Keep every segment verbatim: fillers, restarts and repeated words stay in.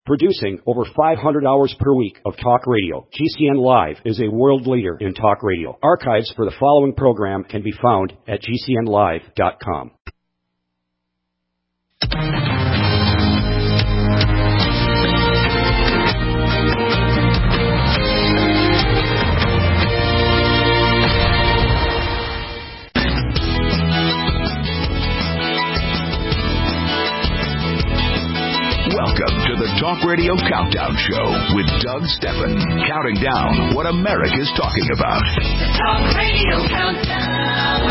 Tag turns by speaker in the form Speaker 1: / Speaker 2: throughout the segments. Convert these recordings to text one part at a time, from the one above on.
Speaker 1: Producing over five hundred hours per week of talk radio, G C N Live is a world leader in talk radio. Archives for the following program can be found at G C N live dot com.
Speaker 2: Welcome to the Talk Radio Countdown Show with Doug Stephan, counting down what America's talking about. The Talk Radio Countdown.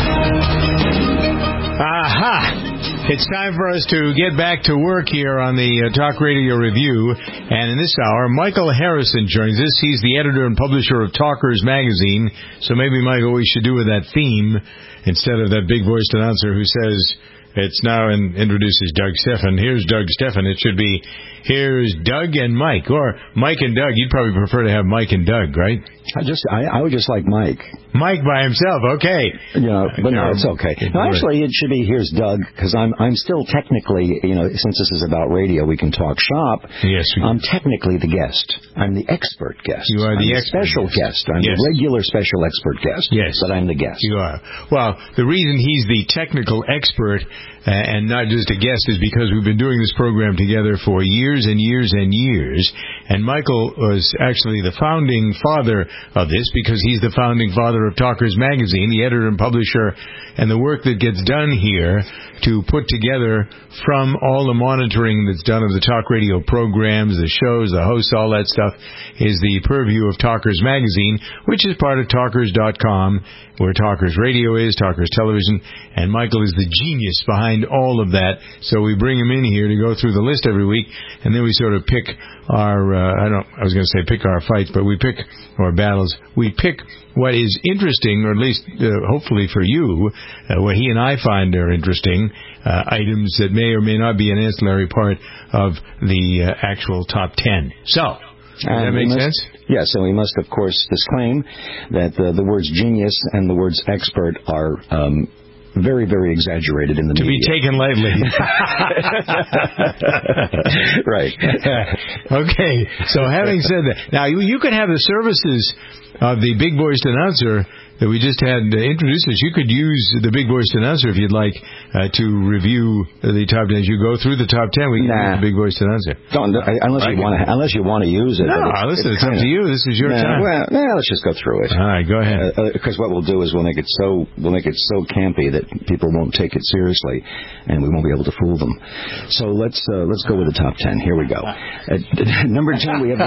Speaker 3: Aha! It's time for us to get back to work here on the uh, Talk Radio Review. And in this hour, Michael Harrison joins us. He's the editor and publisher of Talkers Magazine. So maybe, Michael, we should do with that theme instead of that big-voiced announcer who says... It's now and introduces Doug Stephan. Here's Doug Stephan. It should be, here's Doug and Mike. Or Mike and Doug. You'd probably prefer to have Mike and Doug, right?
Speaker 4: I just, I, I would just like Mike.
Speaker 3: Mike by himself, okay.
Speaker 4: You know, but no, it's okay. No, actually, it should be here's Doug, because I'm, I'm still technically, you know, since this is about radio, we can talk shop.
Speaker 3: Yes.
Speaker 4: I'm technically the guest. I'm the expert guest.
Speaker 3: You are the
Speaker 4: I'm
Speaker 3: expert
Speaker 4: special
Speaker 3: guest.
Speaker 4: guest. I'm
Speaker 3: yes.
Speaker 4: the regular special expert guest.
Speaker 3: Yes.
Speaker 4: But I'm the guest.
Speaker 3: You are. Well, the reason he's the technical expert uh, and not just a guest is because we've been doing this program together for years and years and years. And Michael was actually the founding father of this because he's the founding father of Talkers Magazine, the editor and publisher, and the work that gets done here to put together from all the monitoring that's done of the talk radio programs, the shows, the hosts, all that stuff, is the purview of Talkers Magazine, which is part of Talkers dot com, where Talkers Radio is, Talkers Television, and Michael is the genius behind all of that. So we bring him in here to go through the list every week, and then we sort of pick our, uh, I don't, I was going to say pick our fights, but we pick our battles. We pick what is interesting, or at least uh, hopefully for you, uh, what he and I find are interesting, uh, items that may or may not be an ancillary part of the uh, actual top ten. So, does
Speaker 4: and
Speaker 3: that make
Speaker 4: must,
Speaker 3: sense?
Speaker 4: Yes, and we must, of course, disclaim that uh, the words genius and the words expert are um, very, very exaggerated in the
Speaker 3: to
Speaker 4: media.
Speaker 3: To be taken lightly.
Speaker 4: Right.
Speaker 3: Okay, so having said that, now you, you could have the services of the big-voiced announcer that we just had uh, introduced us. You could use the big-voiced announcer if you'd like uh, to review the top ten. As you go through the top ten, we can
Speaker 4: nah.
Speaker 3: use the big-voiced announcer.
Speaker 4: Don't, unless
Speaker 3: right.
Speaker 4: you want to. Unless you want to use it.
Speaker 3: No,
Speaker 4: it's,
Speaker 3: listen,
Speaker 4: it's,
Speaker 3: it's up to you. This is your
Speaker 4: nah,
Speaker 3: time.
Speaker 4: Well, nah, let's just go through it.
Speaker 3: All right, go ahead.
Speaker 4: Because uh, uh, what we'll do is we'll make it so we'll make it so campy that people won't take it seriously, and we won't be able to fool them. So let's uh, let's go with the top ten. Here we go. At, at number ten, we have the,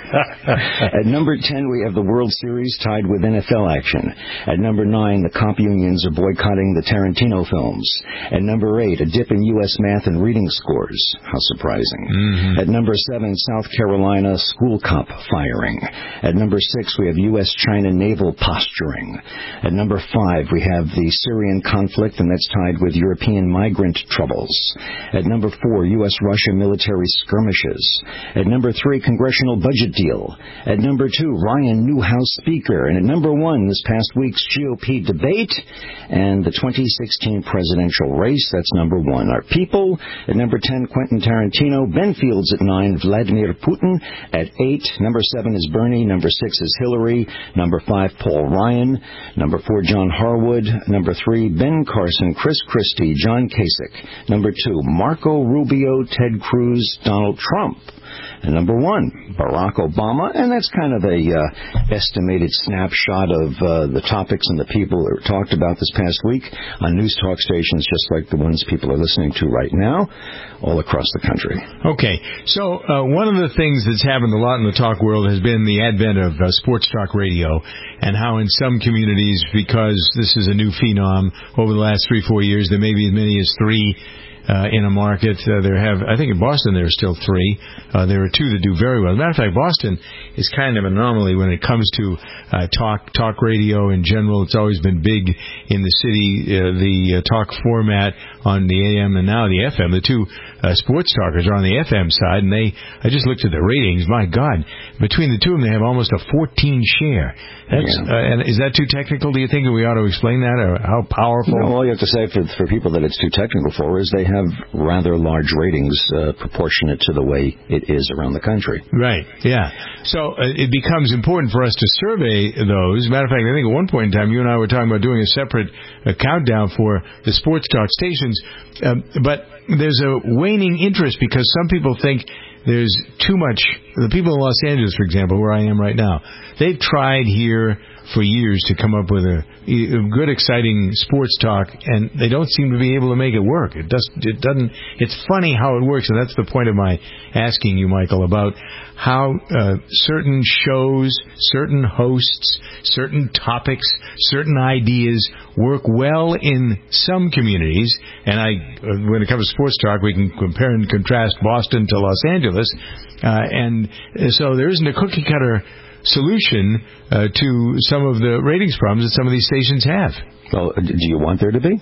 Speaker 4: at number ten we have the World Series tied with N F L action. At number nine. The comp unions are boycotting the Tarantino films. At number eight, a dip in U S math and reading scores. How surprising.
Speaker 3: Mm-hmm.
Speaker 4: At number seven, South Carolina school cop firing. At number six, we have U S China naval posturing. At number five, we have the Syrian conflict, and that's tied with European migrant troubles. At number four, U S Russia military skirmishes. At number three, congressional budget deal. At number two, Ryan new House Speaker. And at number one, this past week's G O P debate and the twenty sixteen presidential race. That's number one. Our people. At number ten, Quentin Tarantino. Ben Fields at nine, Vladimir Putin at eight. Number seven is Bernie. Number six is Hillary. Number five, Paul Ryan. Number four, John Harwood. Number three, Ben Carson, Chris Christie, John Kasich. Number two, Marco Rubio, Ted Cruz, Donald Trump. And number one, Barack Obama, and that's kind of a uh, estimated snapshot of uh, the topics and the people that were talked about this past week on news talk stations just like the ones people are listening to right now all across the country.
Speaker 3: Okay, so uh, one of the things that's happened a lot in the talk world has been the advent of uh, sports talk radio, and how in some communities, because this is a new phenom over the last three, four years, there may be as many as three Uh, in a market. Uh, there have, I think in Boston there are still three. Uh, there are two that do very well. As a matter of fact, Boston is kind of an anomaly when it comes to uh, talk talk radio in general. It's always been big in the city, uh, the uh, talk format on the A M and now the F M. The two uh, sports talkers are on the F M side, and they, I just looked at the ratings. My God, between the two of them, they have almost a fourteen share. That's, yeah. uh, and is that too technical, do you think? We ought to explain that, or how powerful?
Speaker 4: No, all you have to say for, for people that it's too technical for is they have rather large ratings uh, proportionate to the way it is around the country.
Speaker 3: Right, yeah. So uh, it becomes important for us to survey those. Matter of fact, I think at one point in time, you and I were talking about doing a separate uh, countdown for the sports talk stations. Um, but there's a waning interest because some people think there's too much. The people in Los Angeles, for example, where I am right now, they've tried here for years to come up with a, a good, exciting sports talk, and they don't seem to be able to make it work. It does. It doesn't. It's funny how it works, and that's the point of my asking you, Michael, about how uh, certain shows, certain hosts, certain topics, certain ideas work well in some communities. And I, when it comes to sports talk, we can compare and contrast Boston to Los Angeles, uh, and so there isn't a cookie cutter solution uh, to some of the ratings problems that some of these stations have.
Speaker 4: Well, do you want there to be?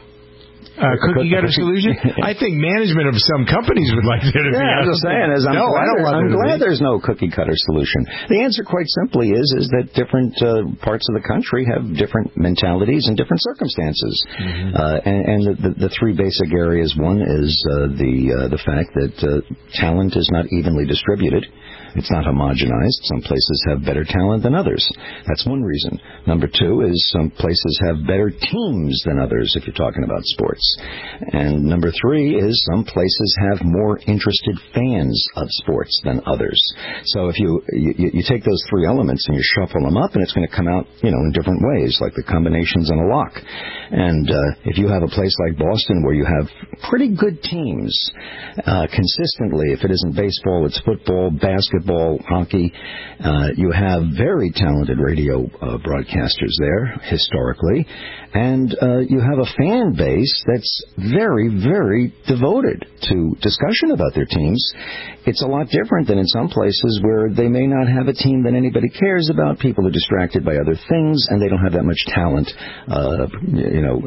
Speaker 3: Uh, cookie cutter solution? I think management of some companies would like there to
Speaker 4: yeah,
Speaker 3: be.
Speaker 4: I'm just saying, as I'm
Speaker 3: no,
Speaker 4: glad,
Speaker 3: I don't want
Speaker 4: I'm
Speaker 3: there
Speaker 4: glad there's no cookie cutter solution. The answer, quite simply, is is that different uh, parts of the country have different mentalities and different circumstances. Mm-hmm. Uh, and and the, the, the three basic areas: one is uh, the uh, the fact that uh, talent is not evenly distributed. It's not homogenized. Some places have better talent than others. That's one reason. Number two is some places have better teams than others, if you're talking about sports. And number three is some places have more interested fans of sports than others. So if you, you, you take those three elements and you shuffle them up, and it's going to come out, you know, in different ways, like the combinations in a lock. And uh, if you have a place like Boston where you have pretty good teams uh, consistently, if it isn't baseball, it's football, basketball, Ball, hockey. Uh, you have very talented radio uh, broadcasters there, historically, and uh, you have a fan base that's very, very devoted to discussion about their teams. It's a lot different than in some places where they may not have a team that anybody cares about. People are distracted by other things, and they don't have that much talent, uh, you know,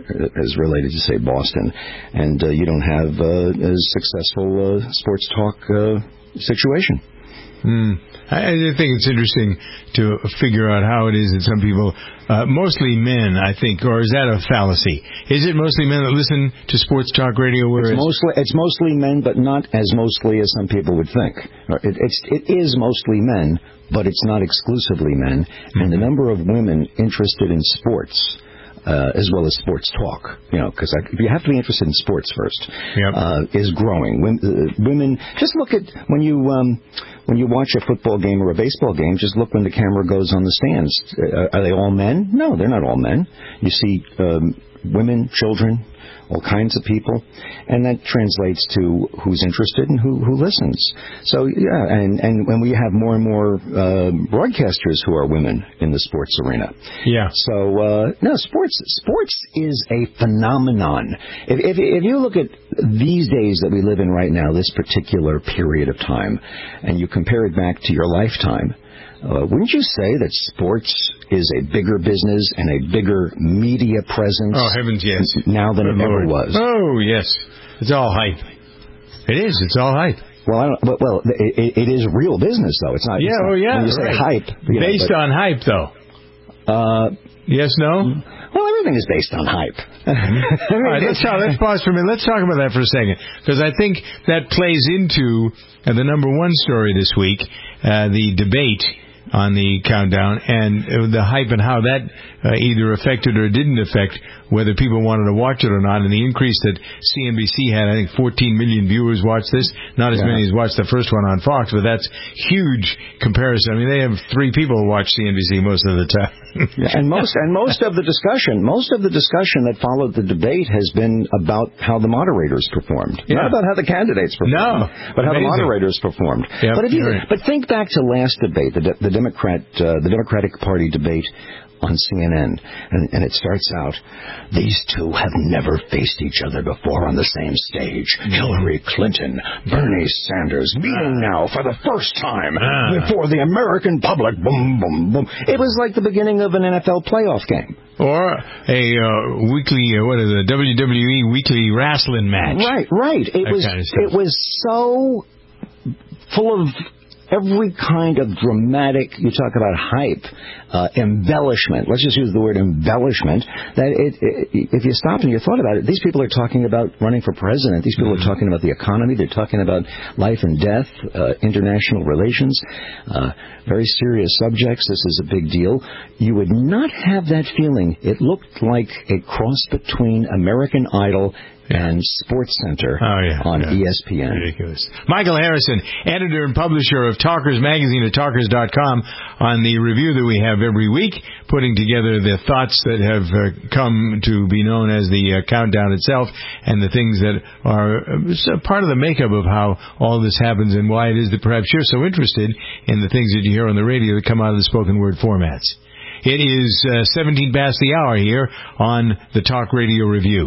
Speaker 4: as related to, say, Boston. And uh, you don't have uh, a successful uh, sports talk uh, situation.
Speaker 3: Hmm. I think it's interesting to figure out how it is that some people, uh, mostly men, I think, or is that a fallacy? Is it mostly men that listen to sports talk radio? Where
Speaker 4: it's, mostly, it's mostly men, but not as mostly as some people would think. It, it's, it is mostly men, but it's not exclusively men. Mm-hmm. And the number of women interested in sports, Uh, as well as sports talk, you know, because you have to be interested in sports first,
Speaker 3: yep.
Speaker 4: uh, is growing. When, uh, women, just look at when you um, when you watch a football game or a baseball game, just look when the camera goes on the stands. Uh, are they all men? No, they're not all men. You see um, women, children, all kinds of people, and that translates to who's interested and who, who listens. So, yeah, and, and when we have more and more uh, broadcasters who are women in the sports arena.
Speaker 3: Yeah.
Speaker 4: So, uh, no, sports sports is a phenomenon. If, if, if you look at these days that we live in right now, this particular period of time, and you compare it back to your lifetime, Uh, wouldn't you say that sports is a bigger business and a bigger media presence?
Speaker 3: Oh, heavens, yes.
Speaker 4: Now than
Speaker 3: Good
Speaker 4: it
Speaker 3: Lord.
Speaker 4: ever was.
Speaker 3: Oh, yes. It's all hype. It is. It's all hype.
Speaker 4: Well, I don't, well, it, it is real business, though. It's not.
Speaker 3: Yeah,
Speaker 4: it's not,
Speaker 3: oh, yeah.
Speaker 4: When you say
Speaker 3: right.
Speaker 4: hype, you
Speaker 3: based
Speaker 4: know, but,
Speaker 3: on hype, though.
Speaker 4: Uh,
Speaker 3: yes, no.
Speaker 4: Well, everything is based on hype. I mean,
Speaker 3: all right, let's talk, let's pause for a minute. Let's talk about that for a second, because I think that plays into uh, the number one story this week, uh, the debate on the countdown, and the hype and how that uh, either affected or didn't affect whether people wanted to watch it or not, and the increase that C N B C had. I think fourteen million viewers watched this, not as yeah. many as watched the first one on Fox, but that's huge comparison. I mean, they have three people who watch C N B C most of the time.
Speaker 4: yeah, and most and most of the discussion, most of the discussion that followed the debate has been about how the moderators performed, yeah. not about how the candidates performed,
Speaker 3: no,
Speaker 4: but how
Speaker 3: amazing.
Speaker 4: the moderators performed.
Speaker 3: Yep,
Speaker 4: but if you
Speaker 3: right.
Speaker 4: but think back to last debate, the, the Democrat uh, the Democratic Party debate on C N N, and, and it starts out, these two have never faced each other before on the same stage. Mm. Hillary Clinton, Bernie Sanders, meeting uh. now for the first time uh. before the American public. Boom, boom, boom. It was like the beginning of an N F L playoff game.
Speaker 3: Or a uh, weekly, uh, what is it, a W W E weekly wrestling match.
Speaker 4: Right, right. It
Speaker 3: that
Speaker 4: was,
Speaker 3: kind of
Speaker 4: it was so full of every kind of dramatic, you talk about hype, uh, embellishment, let's just use the word embellishment, that it, it, if you stopped and you thought about it, these people are talking about running for president. These people mm-hmm. are talking about the economy. They're talking about life and death, uh, international relations, uh, very serious subjects. This is a big deal. You would not have that feeling. It looked like a cross between American Idol and Sports Center
Speaker 3: oh, yeah,
Speaker 4: on
Speaker 3: yeah.
Speaker 4: E S P N.
Speaker 3: Ridiculous. Michael Harrison, editor and publisher of Talkers Magazine at talkers dot com, on the review that we have every week, putting together the thoughts that have uh, come to be known as the uh, countdown itself and the things that are uh, part of the makeup of how all this happens and why it is that perhaps you're so interested in the things that you hear on the radio that come out of the spoken word formats. It is uh, seventeen past the hour here on the Talk Radio Review.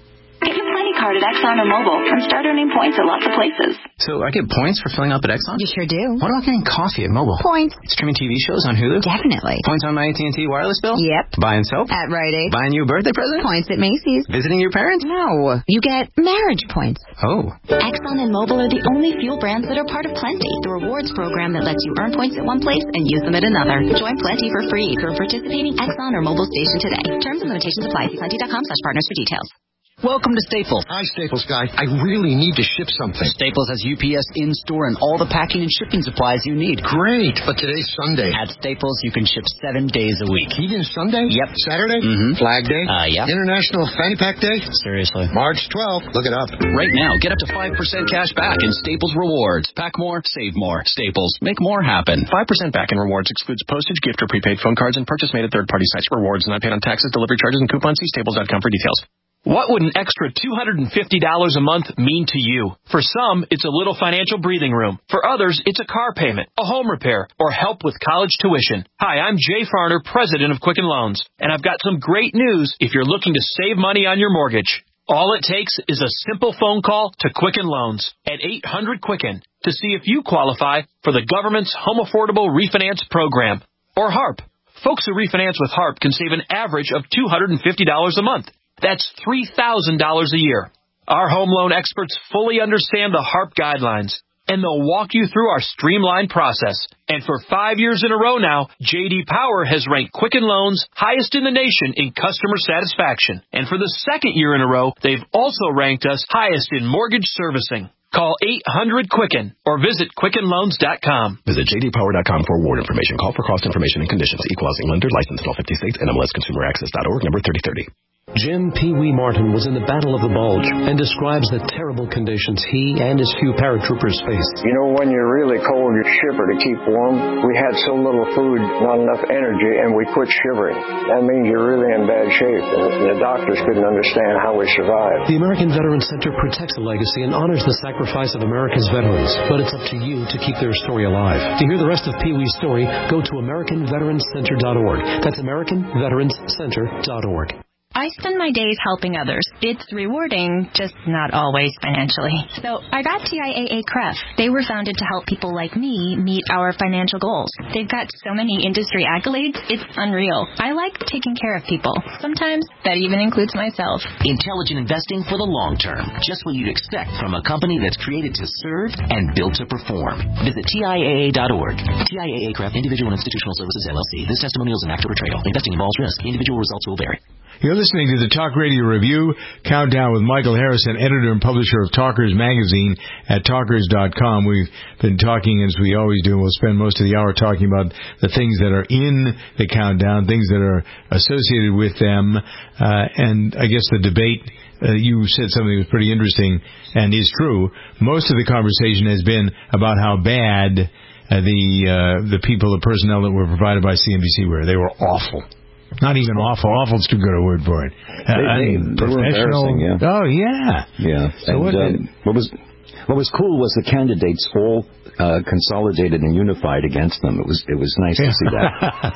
Speaker 5: Card at Exxon or Mobil and start earning points at lots of places.
Speaker 6: So I get points for filling up at Exxon?
Speaker 5: You sure do.
Speaker 6: What about getting coffee at Mobil?
Speaker 5: Points.
Speaker 6: Streaming T V shows on Hulu?
Speaker 5: Definitely.
Speaker 6: Points on my A T and T wireless bill?
Speaker 5: Yep.
Speaker 6: Buying soap?
Speaker 5: At Rite Aid.
Speaker 6: Buying you a birthday present?
Speaker 5: Points at Macy's.
Speaker 6: Visiting your parents?
Speaker 5: No. You get marriage points.
Speaker 6: Oh.
Speaker 5: Exxon and Mobil are the only fuel brands that are part of Plenty, the rewards program that lets you earn points at one place and use them at another. Join Plenty for free for a participating Exxon or Mobil station today. Terms and limitations apply. See plenty dot com slash partners for details.
Speaker 7: Welcome to Staples.
Speaker 8: Hi, Staples guy. I really need to ship something.
Speaker 7: Staples has U P S in-store and all the packing and shipping supplies you need.
Speaker 8: Great, but today's Sunday.
Speaker 7: At Staples, you can ship seven days a week.
Speaker 8: Even Sunday?
Speaker 7: Yep.
Speaker 8: Saturday?
Speaker 7: Mm-hmm.
Speaker 8: Flag Day?
Speaker 7: Uh, yeah.
Speaker 8: International Fanny Pack Day?
Speaker 7: Seriously.
Speaker 8: March twelfth. Look it up.
Speaker 9: Right now, get up to five percent cash back in Staples Rewards. Pack more, save more. Staples. Make more happen.
Speaker 10: five percent back in rewards excludes postage, gift, or prepaid phone cards and purchase made at third-party sites. Rewards not paid on taxes, delivery charges, and coupons. See staples dot com for details.
Speaker 11: What would an extra two hundred fifty dollars a month mean to you? For some, it's a little financial breathing room. For others, it's a car payment, a home repair, or help with college tuition. Hi, I'm Jay Farner, president of Quicken Loans, and I've got some great news if you're looking to save money on your mortgage. All it takes is a simple phone call to Quicken Loans at eight hundred Quicken to see if you qualify for the government's Home Affordable Refinance Program, or HARP. Folks who refinance with HARP can save an average of two hundred fifty dollars a month. That's three thousand dollars a year. Our home loan experts fully understand the HARP guidelines, and they'll walk you through our streamlined process. And for five years in a row now, J D Power has ranked Quicken Loans highest in the nation in customer satisfaction. And for the second year in a row, they've also ranked us highest in mortgage servicing. Call eight hundred Quicken or visit quicken loans dot com.
Speaker 10: Visit j d power dot com for award information. Call for cost information and conditions. Equal housing lender. Licensed in all fifty states. N M L S consumer access dot org. Number thirty thirty.
Speaker 12: Jim Pee Wee Martin was in the Battle of the Bulge and describes the terrible conditions he and his few paratroopers faced.
Speaker 13: You know, when you're really cold, you shiver to keep warm. We had so little food, not enough energy, and we quit shivering. That means you're really in bad shape, and the doctors couldn't understand how we survived.
Speaker 12: The American Veterans Center protects the legacy and honors the sacrifice of America's veterans, but it's up to you to keep their story alive. To hear the rest of Pee Wee's story, go to american veterans center dot org. That's american veterans center dot org.
Speaker 14: I spend my days helping others. It's rewarding, just not always financially. So I got T I A A C R E F. They were founded to help people like me meet our financial goals. They've got so many industry accolades, it's unreal. I like taking care of people. Sometimes that even includes myself.
Speaker 15: Intelligent investing for the long term. Just what you'd expect from a company that's created to serve and built to perform. Visit T I A A dot org. T I A A C R E F, Individual and Institutional Services, L L C. This testimonial is an act of betrayal. Investing involves risk. Individual results will vary.
Speaker 3: You're listening to the Talk Radio Review Countdown with Michael Harrison, editor and publisher of Talkers Magazine at talkers dot com. We've been talking, as we always do, and we'll spend most of the hour talking about the things that are in the countdown, things that are associated with them, uh, and I guess the debate, uh, you said something that was pretty interesting and is true. Most of the conversation has been about how bad uh, the uh, the people, the personnel that were provided by C N B C were. They were awful. Not even awful. Awful's too good a word for it. Uh,
Speaker 4: they, they, they were embarrassing, yeah.
Speaker 3: Oh, yeah.
Speaker 4: Yeah.
Speaker 3: So
Speaker 4: and,
Speaker 3: what,
Speaker 4: um, what was what was cool was the candidates all uh, consolidated and unified against them. It was it was nice to see that.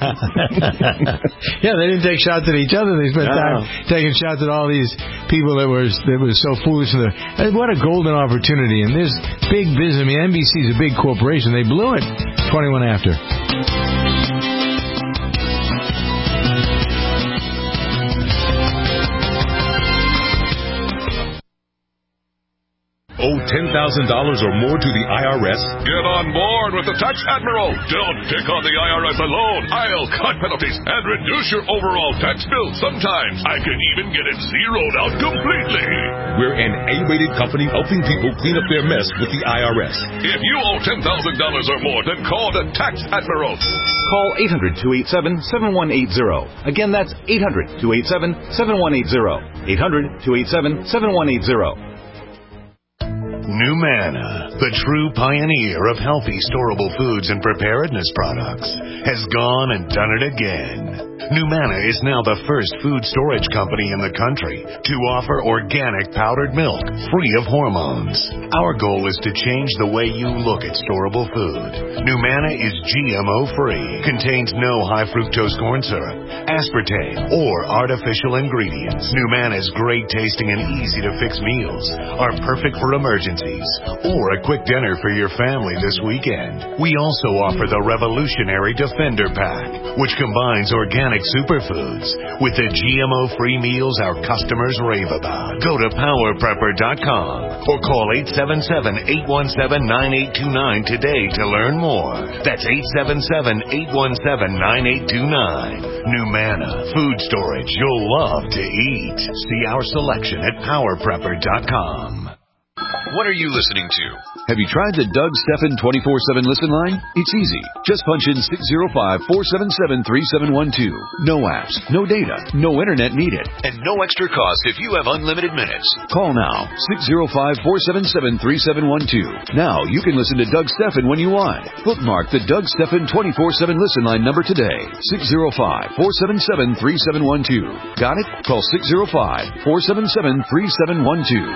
Speaker 3: Yeah, they didn't take shots at each other. They spent no. time taking shots at all these people that were that was so foolish. What a golden opportunity! And this big business. I mean, N B C's a big corporation. They blew it. twenty-one after.
Speaker 16: owe ten thousand dollars or more to the I R S?
Speaker 17: Get on board with the Tax Admiral. Don't pick on the I R S alone. I'll cut penalties and reduce your overall tax bill. Sometimes I can even get it zeroed out completely.
Speaker 16: We're an A-rated company helping people clean up their mess with the I R S.
Speaker 17: If you owe ten thousand dollars or more, then call the Tax Admiral.
Speaker 18: Call eight hundred, two eight seven, seven one eight zero. Again, that's eight hundred, two eight seven, seven one eight zero. eight hundred, two eight seven, seven one eight zero.
Speaker 19: Numana, the true pioneer of healthy storable foods and preparedness products, has gone and done it again. Numana is now the first food storage company in the country to offer organic powdered milk free of hormones. Our goal is to change the way you look at storable food. Numana is G M O free, contains no high fructose corn syrup, aspartame, or artificial ingredients. Numana's great tasting and easy to fix meals are perfect for emergencies or a quick dinner for your family this weekend. We also offer the revolutionary Defender Pack, which combines organic superfoods with the G M O-free meals our customers rave about. Go to power prepper dot com or call eight seven seven, eight one seven, nine eight two nine today to learn more. That's eight seven seven, eight one seven, nine eight two nine. Numana, food storage you'll love to eat. See our selection at power prepper dot com.
Speaker 2: What are you listening to? Have you tried the Doug Stephan twenty-four seven listen line? It's easy. Just punch in six zero five, four seven seven, three seven one two. No apps, no data, no internet needed, and no extra cost if you have unlimited minutes. Call now, six zero five, four seven seven, three seven one two. Now you can listen to Doug Stephan when you want. Bookmark the Doug Stephan twenty-four seven listen line number today. six zero five, four seven seven, three seven one two. Got it? Call six zero five, four seven seven, three seven one two.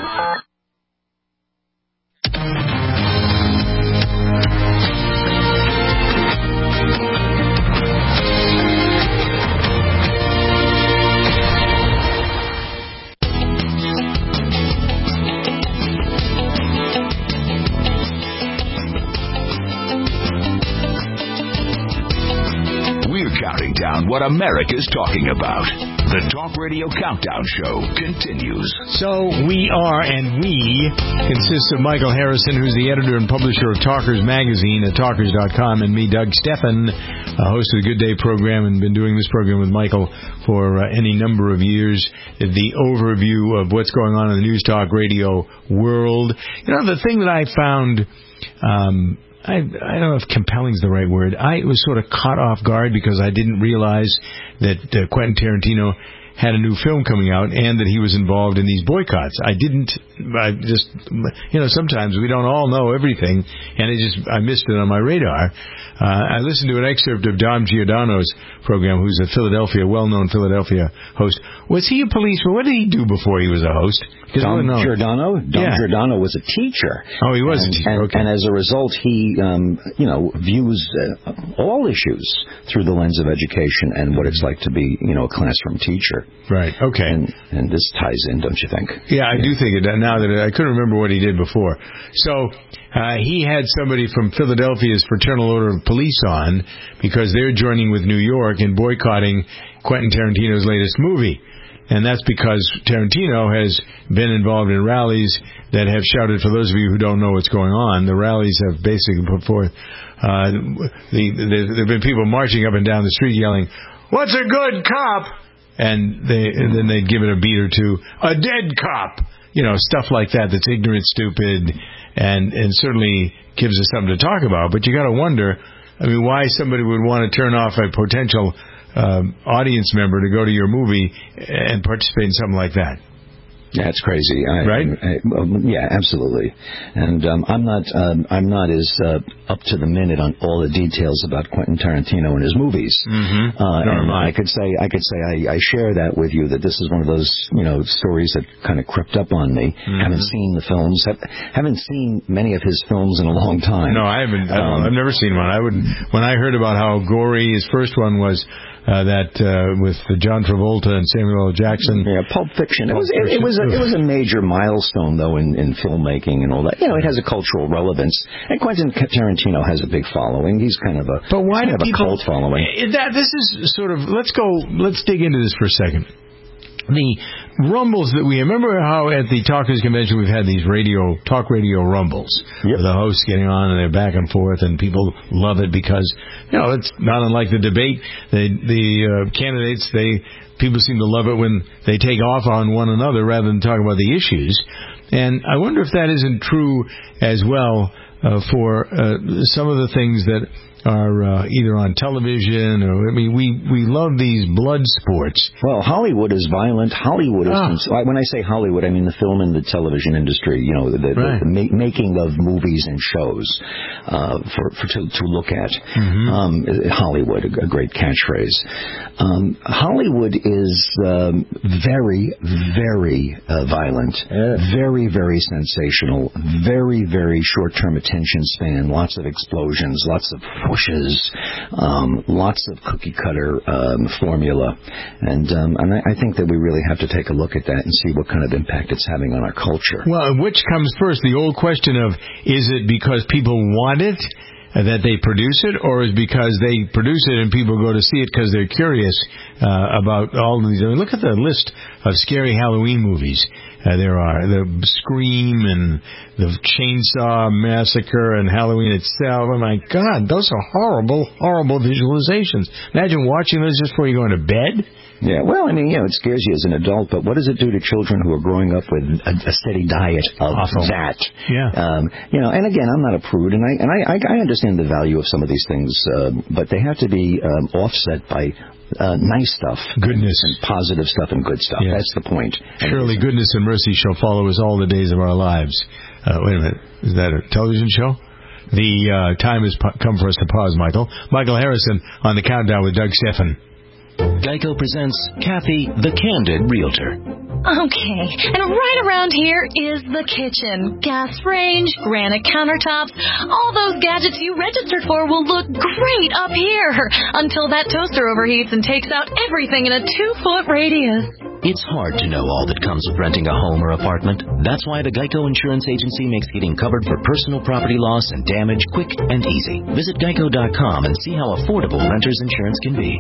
Speaker 2: Counting down what America's talking about. The Talk Radio Countdown Show continues.
Speaker 3: So we are, and we consists of Michael Harrison, who's the editor and publisher of Talkers Magazine at talkers dot com, and me, Doug Stephan, a host of the Good Day program, and been doing this program with Michael for uh, any number of years. The overview of what's going on in the News Talk Radio world. You know, the thing that I found... Um, I, I don't know if compelling is the right word. I was sort of caught off guard because I didn't realize that uh, Quentin Tarantino had a new film coming out and that he was involved in these boycotts. I didn't, I just, you know, sometimes we don't all know everything, and it just, I missed it on my radar. Uh, I listened to an excerpt of Dom Giordano's program, who's a Philadelphia, well-known Philadelphia host. Was he a policeman? What did he do before he was a host?
Speaker 4: Dom Giordano? Dom yeah. Giordano was a teacher.
Speaker 3: Oh, he was
Speaker 4: and,
Speaker 3: a teacher.
Speaker 4: And,
Speaker 3: okay.
Speaker 4: and as a result, he, um, you know, views uh, all issues through the lens of education and what it's like to be, you know, a classroom teacher.
Speaker 3: Right, okay.
Speaker 4: And, and this ties in, don't you think?
Speaker 3: Yeah, I yeah. do think it does. Now that it, I couldn't remember what he did before. So uh, he had somebody from Philadelphia's Fraternal Order of Police on because they're joining with New York in boycotting Quentin Tarantino's latest movie. And that's because Tarantino has been involved in rallies that have shouted, for those of you who don't know what's going on, the rallies have basically put forth, uh, the, the, there have been people marching up and down the street yelling, "What's a good cop?" And, they, and then they'd give it a beat or two, "A dead cop." You know, stuff like that that's ignorant, stupid, and, and certainly gives us something to talk about. But you got to wonder, I mean, why somebody would want to turn off a potential Um, audience member to go to your movie and participate in something like that.
Speaker 4: Yeah, it's crazy. I,
Speaker 3: right?
Speaker 4: I, I, yeah, absolutely. And um, I'm not um, I'm not as uh, up to the minute on all the details about Quentin Tarantino and his movies.
Speaker 3: Mm-hmm.
Speaker 4: Uh,
Speaker 3: no,
Speaker 4: and
Speaker 3: no.
Speaker 4: I could say I could say I, I share that with you, that this is one of those, you know, stories that kind of crept up on me. Mm-hmm. Haven't seen the films. Have, haven't seen many of his films in a long time.
Speaker 3: No, I haven't.
Speaker 4: Um,
Speaker 3: I've never seen one. I would when I heard about how gory his first one was. Uh, that uh, with John Travolta and Samuel L. Jackson.
Speaker 4: Yeah, Pulp Fiction.
Speaker 3: Pulp
Speaker 4: it was it, it was a, it was a major milestone though in, in filmmaking and all that. You know, it has a cultural relevance. And Quentin Tarantino has a big following. He's kind of a
Speaker 3: but why do
Speaker 4: kind of
Speaker 3: people,
Speaker 4: a cult following.
Speaker 3: That this is sort of let's go let's dig into this for a second. The rumbles that we remember how at the Talkers Convention we've had these radio talk radio rumbles, yep. with the hosts getting on and they're back and forth, and people love it because you know it's not unlike the debate. The the uh, candidates they people seem to love it when they take off on one another rather than talk about the issues. And I wonder if that isn't true as well uh, for uh, some of the things that are uh, either on television or, I mean, we, we love these blood sports.
Speaker 4: Well, Hollywood is violent. Hollywood is,
Speaker 3: ah.
Speaker 4: cons- when I say Hollywood, I mean the film and the television industry, you know, the, the,
Speaker 3: right.
Speaker 4: the ma- making of movies and shows uh, for, for to, to look at. Mm-hmm. Um, Hollywood, a great catchphrase. Um, Hollywood is um, very, very uh, violent, uh, very, very sensational, very, very short-term attention span, lots of explosions, lots of pushes, um, lots of cookie-cutter um, formula. And, um, and I, I think that we really have to take a look at that and see what kind of impact it's having on our culture.
Speaker 3: Well, which comes first? The old question of, is it because people want it that they produce it, or is it because they produce it and people go to see it because they're curious uh, about all of these? I mean, look at the list of scary Halloween movies. Uh, there are the Scream and the Chainsaw Massacre and Halloween itself. Oh my God, those are horrible, horrible visualizations. Imagine watching those just before you go into bed.
Speaker 4: Yeah, well, I mean, you know, it scares you as an adult, but what does it do to children who are growing up with a, a steady diet of
Speaker 3: Awful.
Speaker 4: that?
Speaker 3: Yeah.
Speaker 4: Um, you know, and again, I'm not a prude, and I and I, I understand the value of some of these things, uh, but they have to be um, offset by uh, nice stuff,
Speaker 3: goodness,
Speaker 4: and positive stuff, and good stuff.
Speaker 3: Yes.
Speaker 4: That's the point.
Speaker 3: Surely, goodness and mercy shall follow us all the days of our lives. Uh, wait a minute, is that a television show? The uh, time has po- come for us to pause, Michael. Michael Harrison on the Countdown with Doug Stephan.
Speaker 15: Geico presents Kathy, the Candid Realtor.
Speaker 14: Okay, and right around here is the kitchen. Gas range, granite countertops, all those gadgets you registered for will look great up here until that toaster overheats and takes out everything in a two-foot radius.
Speaker 15: It's hard to know all that comes with renting a home or apartment. That's why the Geico Insurance Agency makes getting covered for personal property loss and damage quick and easy. Visit geico dot com and see how affordable renter's insurance can be.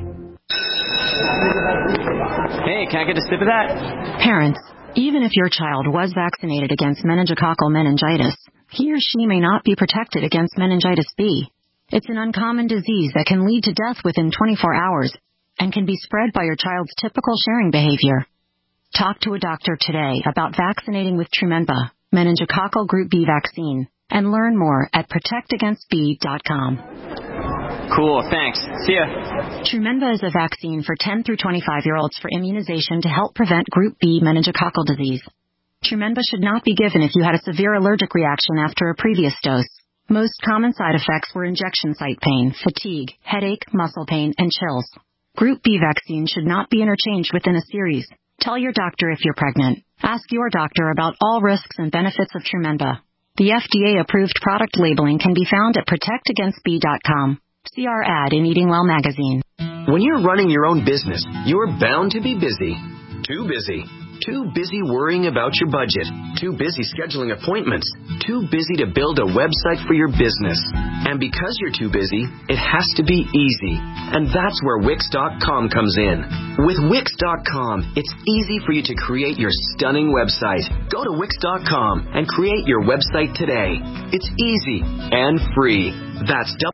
Speaker 6: Hey, can I get a sip of that?
Speaker 5: Parents, even if your child was vaccinated against meningococcal meningitis, he or she may not be protected against meningitis B. It's an uncommon disease that can lead to death within twenty-four hours and can be spread by your child's typical sharing behavior. Talk to a doctor today about vaccinating with Trumenba, meningococcal group B vaccine, and learn more at protect against b dot com.
Speaker 6: Cool, thanks. See ya.
Speaker 5: Trumenba is a vaccine for ten through twenty-five-year-olds for immunization to help prevent Group B meningococcal disease. Trumenba should not be given if you had a severe allergic reaction after a previous dose. Most common side effects were injection site pain, fatigue, headache, muscle pain, and chills. Group B vaccine should not be interchanged within a series. Tell your doctor if you're pregnant. Ask your doctor about all risks and benefits of Trumenba. The F D A-approved product labeling can be found at protect against b dot com. See our ad in Eating Well magazine.
Speaker 20: When you're running your own business, you're bound to be busy. Too busy. Too busy worrying about your budget. Too busy scheduling appointments. Too busy to build a website for your business. And because you're too busy, it has to be easy. And that's where Wix dot com comes in. With Wix dot com, it's easy for you to create your stunning website. Go to Wix dot com and create your website today. It's easy and free. That's double.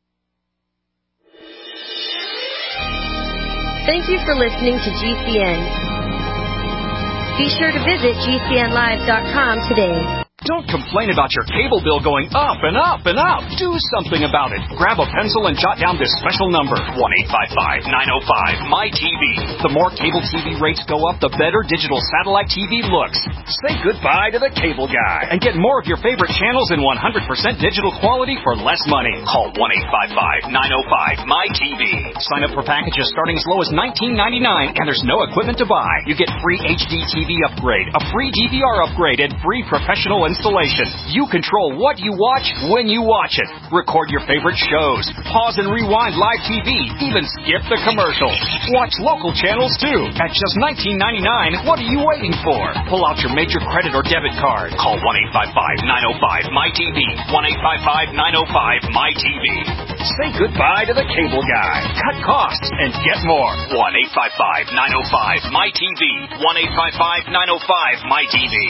Speaker 21: Thank you for listening to G C N. Be sure to visit G C N live dot com today.
Speaker 11: Don't complain about your cable bill going up and up and up. Do something about it. Grab a pencil and jot down this special number, one eight five five, nine oh five, M Y T V. The more cable T V rates go up, the better digital satellite T V looks. Say goodbye to the cable guy and get more of your favorite channels in one hundred percent digital quality for less money. Call one eight five five, nine oh five, M Y T V. Sign up for packages starting as low as nineteen ninety-nine, and there's no equipment to buy. You get free H D T V upgrade, a free D V R upgrade, and free professional
Speaker 1: installation. You control what you watch when you watch it. Record your favorite shows. Pause and rewind live T V. Even skip the commercials. Watch local channels too. At just nineteen ninety-nine dollars, what are you waiting for? Pull out your major credit or debit card. Call one eight five five, nine oh five, M Y T V. one eight five five, nine oh five, M Y T V. Say goodbye to the cable guy. Cut costs and get more. one eight five five, nine oh five, M Y T V. one eight five five, nine oh five, M Y T V.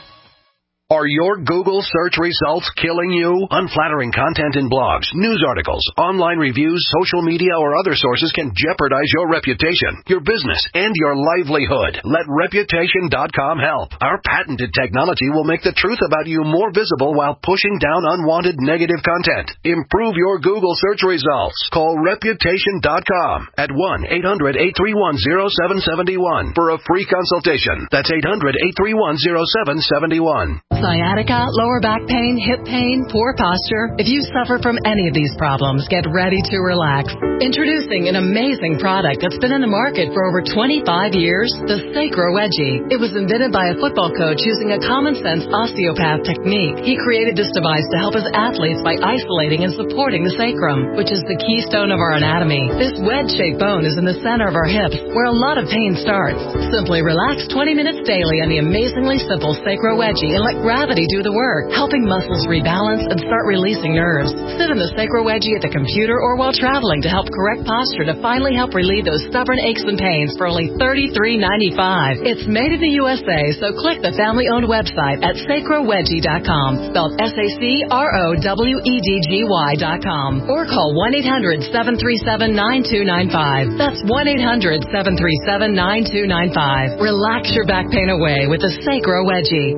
Speaker 22: Are your Google search results killing you? Unflattering content in blogs, news articles, online reviews, social media, or other sources can jeopardize your reputation, your business, and your livelihood. Let Reputation dot com help. Our patented technology will make the truth about you more visible while pushing down unwanted negative content. Improve your Google search results. Call Reputation dot com at one eight hundred, eight three one, oh seven seven one for a free consultation. That's eight hundred, eight three one, oh seven seven one.
Speaker 23: Sciatica, lower back pain, hip pain, poor posture. If you suffer from any of these problems, get ready to relax. Introducing an amazing product that's been in the market for over twenty-five years, the Sacro Wedgie. It was invented by a football coach using a common-sense osteopath technique. He created this device to help his athletes by isolating and supporting the sacrum, which is the keystone of our anatomy. This wedge-shaped bone is in the center of our hips, where a lot of pain starts. Simply relax twenty minutes daily on the amazingly simple Sacro Wedgie and let gravity do the work, helping muscles rebalance and start releasing nerves. Sit in the Sacro Wedgie at the computer or while traveling to help correct posture to finally help relieve those stubborn aches and pains for only thirty-three ninety-five. It's made in the U S A, so click the family-owned website at sacro wedgie dot com, spelled S A C R O W E D G Y dot com, or call one eight hundred, seven three seven, nine two nine five. That's one eight hundred, seven three seven, nine two nine five. Relax your back pain away with the Sacro Wedgie.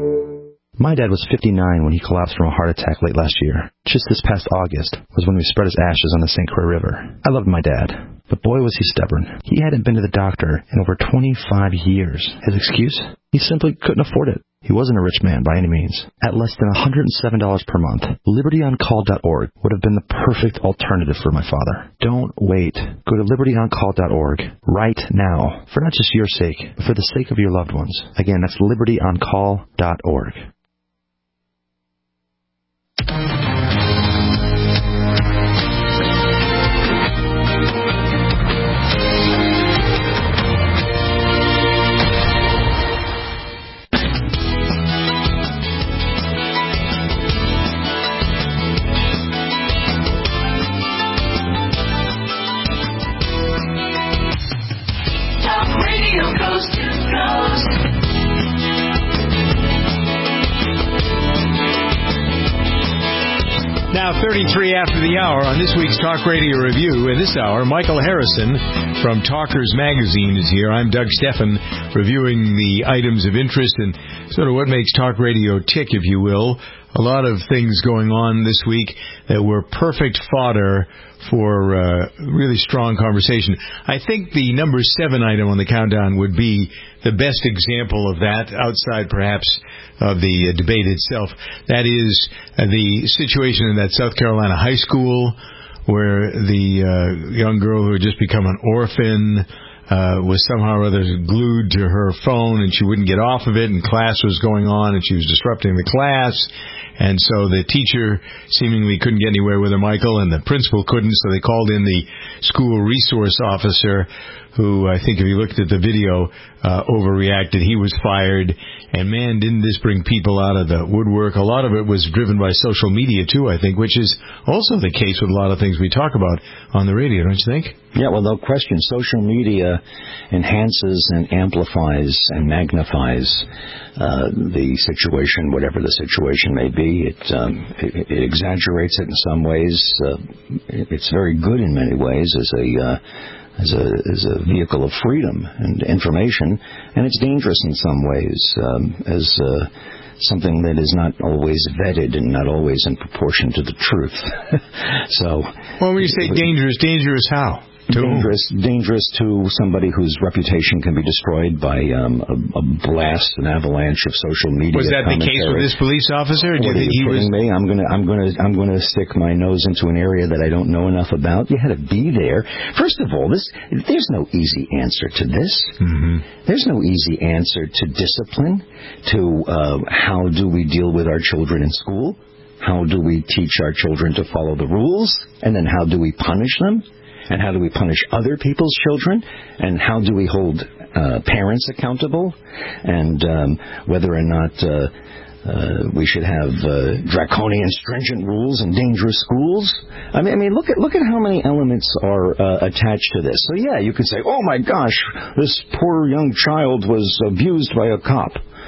Speaker 4: My dad was fifty-nine when he collapsed from a heart attack late last year. Just this past August was when we spread his ashes on the Saint Croix River. I loved my dad, but boy was he stubborn. He hadn't been to the doctor in over twenty-five years. His excuse? He simply couldn't afford it. He wasn't a rich man by any means. At less than one hundred seven dollars per month, liberty on call dot org would have been the perfect alternative for my father. Don't wait. Go to liberty on call dot org right now, for not just your sake, but for the sake of your loved ones. Again, that's liberty on call dot org.
Speaker 3: Now, thirty-three after the hour on this week's Talk Radio Review. In this hour, Michael Harrison from Talkers Magazine is here. I'm Doug Steffen, reviewing the items of interest and sort of what makes talk radio tick, if you will. A lot of things going on this week that were perfect fodder for uh, really strong conversation. I think the number seven item on the countdown would be the best example of that, outside perhaps of the uh, debate itself. That is uh, the situation in that South Carolina high school where the uh, young girl who had just become an orphan uh, was somehow or other glued to her phone, and she wouldn't get off of it, and class was going on, and she was disrupting the class. And so the teacher seemingly couldn't get anywhere with her, Michael, and the principal couldn't, so they called in the school resource officer, who I think if you looked at the video, uh, overreacted. He was fired. And, man, didn't this bring people out of the woodwork. A lot of it was driven by social media, too, I think, which is also the case with a lot of things we talk about on the radio, don't you think?
Speaker 4: Yeah, well, no question. Social media enhances and amplifies and magnifies uh, the situation, whatever the situation may be. It, um, it, it exaggerates it in some ways. Uh, it's very good in many ways as a... Uh, As a, as a vehicle of freedom and information, and it's dangerous in some ways um, as uh, something that is not always vetted and not always in proportion to the truth. So,
Speaker 3: well, when you say dangerous, dangerous how?
Speaker 4: dangerous, dangerous to somebody whose reputation can be destroyed by um, a, a blast, an avalanche of social media.
Speaker 3: Was that the case with this police officer? Do you
Speaker 4: what
Speaker 3: think
Speaker 4: are you
Speaker 3: he was?
Speaker 4: Me? I'm gonna, I'm gonna, I'm gonna stick my nose into an area that I don't know enough about. You had to be there. First of all, this there's no easy answer to this.
Speaker 3: Mm-hmm.
Speaker 4: There's no easy answer to discipline. To uh, how do we deal with our children in school? How do we teach our children to follow the rules? And then how do we punish them? And how do we punish other people's children? And how do we hold uh, parents accountable? And um, whether or not uh, uh, we should have uh, draconian, stringent rules in dangerous schools? I mean, I mean, look at look at how many elements are uh, attached to this. So yeah, you could say, "Oh my gosh, this poor young child was abused by a cop."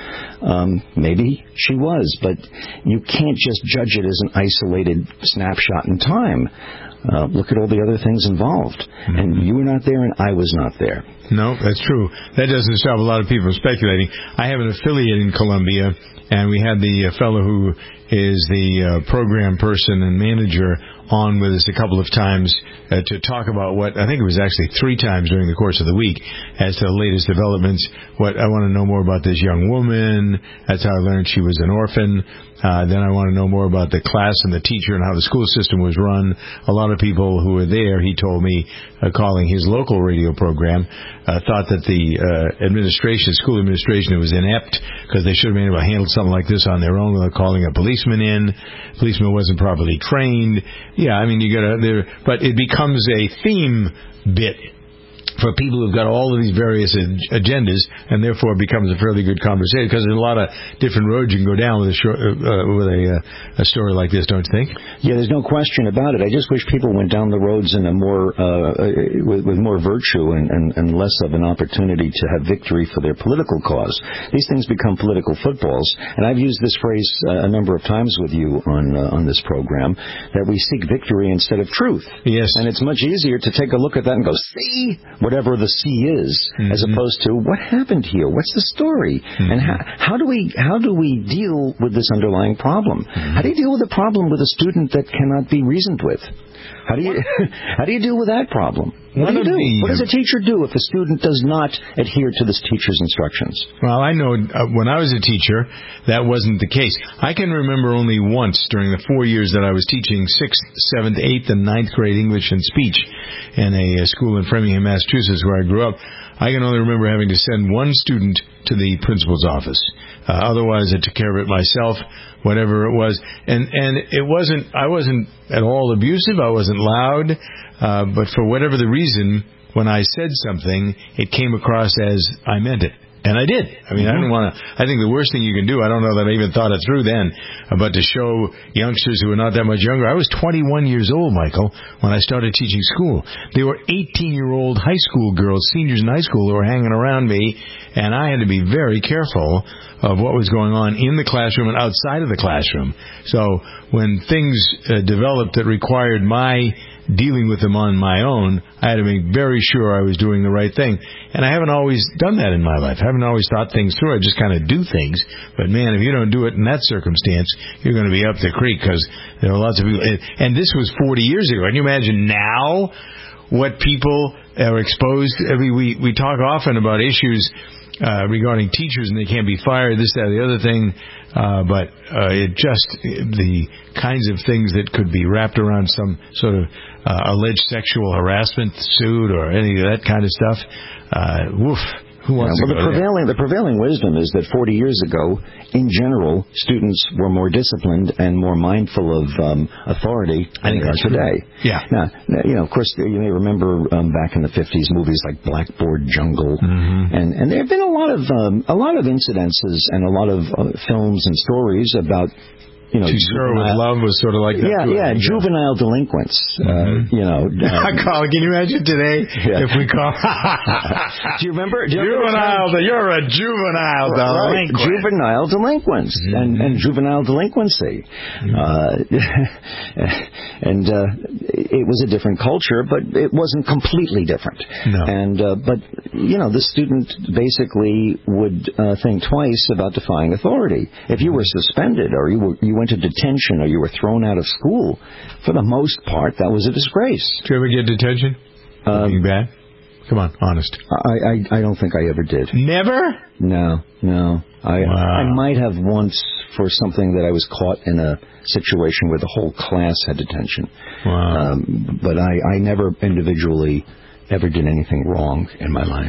Speaker 4: Um, maybe she was, but you can't just judge it as an isolated snapshot in time. Uh, look at all the other things involved. Mm-hmm. And you were not there and I was not there.
Speaker 3: No, that's true. That doesn't stop a lot of people speculating. I have an affiliate in Columbia, and we had the uh, fellow who is the uh, program person and manager on with us a couple of times uh, to talk about what, I think it was actually three times during the course of the week, as to the latest developments. What I want to know more about this young woman. That's how I learned she was an orphan. Uh, then I want to know more about the class and the teacher and how the school system was run. A lot of people who were there, he told me, uh, calling his local radio program, uh, thought that the uh, administration, school administration, was inept because they should have been able to handle something like this on their own without calling a policeman in. Policeman wasn't properly trained. Yeah, I mean, you got to there, but it becomes a theme bit for people who've got all of these various ag- agendas, and therefore it becomes a fairly good conversation, because there's a lot of different roads you can go down with a short, uh, with a, uh, a story like this, don't you think?
Speaker 4: Yeah, there's no question about it. I just wish people went down the roads in a more uh, with, with more virtue and, and, and less of an opportunity to have victory for their political cause. These things become political footballs, and I've used this phrase uh, a number of times with you on uh, on this program, that we seek victory instead of truth.
Speaker 3: Yes.
Speaker 4: And it's much easier to take a look at that and go, see? Whatever the C is, mm-hmm. as opposed to what happened here, what's the story, mm-hmm. and how, how do we how do we deal with this underlying problem? Mm-hmm. How do you deal with a problem with a student that cannot be reasoned with? How do you how do you deal with that problem? What do you do? What does a teacher do if a student does not adhere to this teacher's instructions?
Speaker 3: Well, I know uh, when I was a teacher, that wasn't the case. I can remember only once during the four years that I was teaching sixth, seventh, eighth, and ninth grade English and speech in a, a school in Framingham, Massachusetts, where I grew up. I can only remember having to send one student to the principal's office. Uh, otherwise, I took care of it myself, whatever it was. And and it wasn't, I wasn't at all abusive. I wasn't loud. Uh, but for whatever the reason, when I said something, it came across as I meant it. And I did. I mean, mm-hmm. I don't want to, I think the worst thing you can do, I don't know that I even thought it through then, but to show youngsters who are not that much younger. I was twenty-one years old, Michael, when I started teaching school. There were eighteen-year-old high school girls, seniors in high school, who were hanging around me, and I had to be very careful of what was going on in the classroom and outside of the classroom. So when things uh, developed that required my dealing with them on my own, I had to make very sure I was doing the right thing. And I haven't always done that in my life. I haven't always thought things through. I just kind of do things. But, man, if you don't do it in that circumstance, you're going to be up the creek, because there are lots of people. And this was forty years ago. Can you imagine now what people are exposed? I mean, we, we talk often about issues uh, regarding teachers, and they can't be fired, this, that, the other thing. Uh, but uh, it just, the kinds of things that could be wrapped around some sort of uh, alleged sexual harassment suit or any of that kind of stuff, uh, woof. Who wants
Speaker 4: yeah, well,
Speaker 3: to go
Speaker 4: the prevailing
Speaker 3: there?
Speaker 4: The prevailing wisdom is that forty years ago, in general, students were more disciplined and more mindful of um, authority than they are today.
Speaker 3: Yeah.
Speaker 4: Now, you know, of course, you may remember um, back in the fifties movies like Blackboard Jungle,
Speaker 3: mm-hmm.
Speaker 4: and and there have been a lot of um, a lot of incidences and a lot of uh, films and stories about. You know,
Speaker 3: To Sir with Love was sort of like that.
Speaker 4: Yeah, yeah, juvenile delinquents. Mm-hmm. Uh, you know, um,
Speaker 3: Colin, can you imagine today yeah. if we call?
Speaker 4: do you remember? Do you
Speaker 3: juvenile,
Speaker 4: remember
Speaker 3: you're a juvenile
Speaker 4: right,
Speaker 3: delinquent.
Speaker 4: Juvenile delinquents mm-hmm. and, and juvenile delinquency, mm-hmm. uh, and uh, it was a different culture, but it wasn't completely different.
Speaker 3: No.
Speaker 4: And uh, but you know, the student basically would uh, think twice about defying authority. If you were suspended or you were you went to detention or you were thrown out of school, for the most part, that was a disgrace.
Speaker 3: Did you ever get detention? Looking bad? Come on, honest.
Speaker 4: I, I I don't think I ever did.
Speaker 3: Never?
Speaker 4: No, no. I
Speaker 3: Wow.
Speaker 4: I might have once for something that I was caught in a situation where the whole class had detention.
Speaker 3: Wow.
Speaker 4: Um, but I, I never individually ever did anything wrong in my life.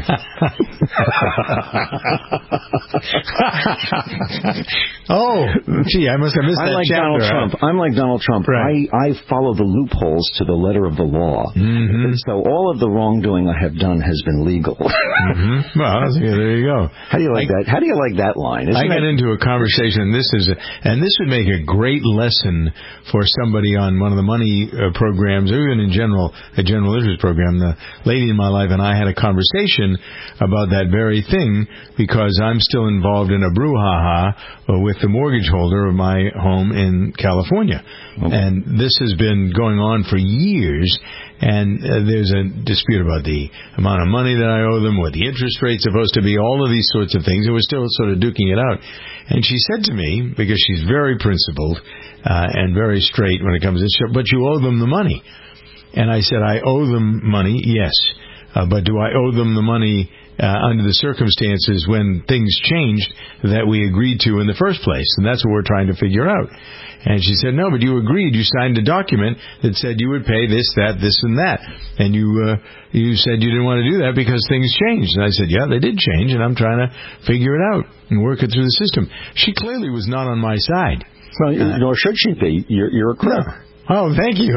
Speaker 3: Oh, gee, I must have missed
Speaker 4: I'm
Speaker 3: that
Speaker 4: like
Speaker 3: chapter.
Speaker 4: Donald Trump. I'm like Donald Trump.
Speaker 3: Right.
Speaker 4: I, I follow the loopholes to the letter of the law.
Speaker 3: Mm-hmm.
Speaker 4: So all of the wrongdoing I have done has been legal.
Speaker 3: Mm-hmm. Well, there you go.
Speaker 4: How do you like
Speaker 3: I,
Speaker 4: that? How do you like that line? Isn't
Speaker 3: I got
Speaker 4: that...
Speaker 3: into a conversation. This is, a, and this would make a great lesson for somebody on one of the money uh, programs, or even in general, a general interest program. The lady in my life and I had a conversation about that very thing because I'm still involved in a brouhaha with the mortgage holder of my home in California. Okay. And this has been going on for years, and uh, there's a dispute about the amount of money that I owe them, what the interest rate's supposed to be, all of these sorts of things, and we're still sort of duking it out. And she said to me, because she's very principled uh, and very straight when it comes to this, but you owe them the money. And I said, I owe them money, yes. Uh, but do I owe them the money uh, under the circumstances when things changed that we agreed to in the first place? And that's what we're trying to figure out. And she said, no, but you agreed. You signed a document that said you would pay this, that, this, and that. And you uh, you said you didn't want to do that because things changed. And I said, yeah, they did change, and I'm trying to figure it out and work it through the system. She clearly was not on my side.
Speaker 4: Well, uh, nor should she be. You're, you're a crook.
Speaker 3: No. Oh, thank you.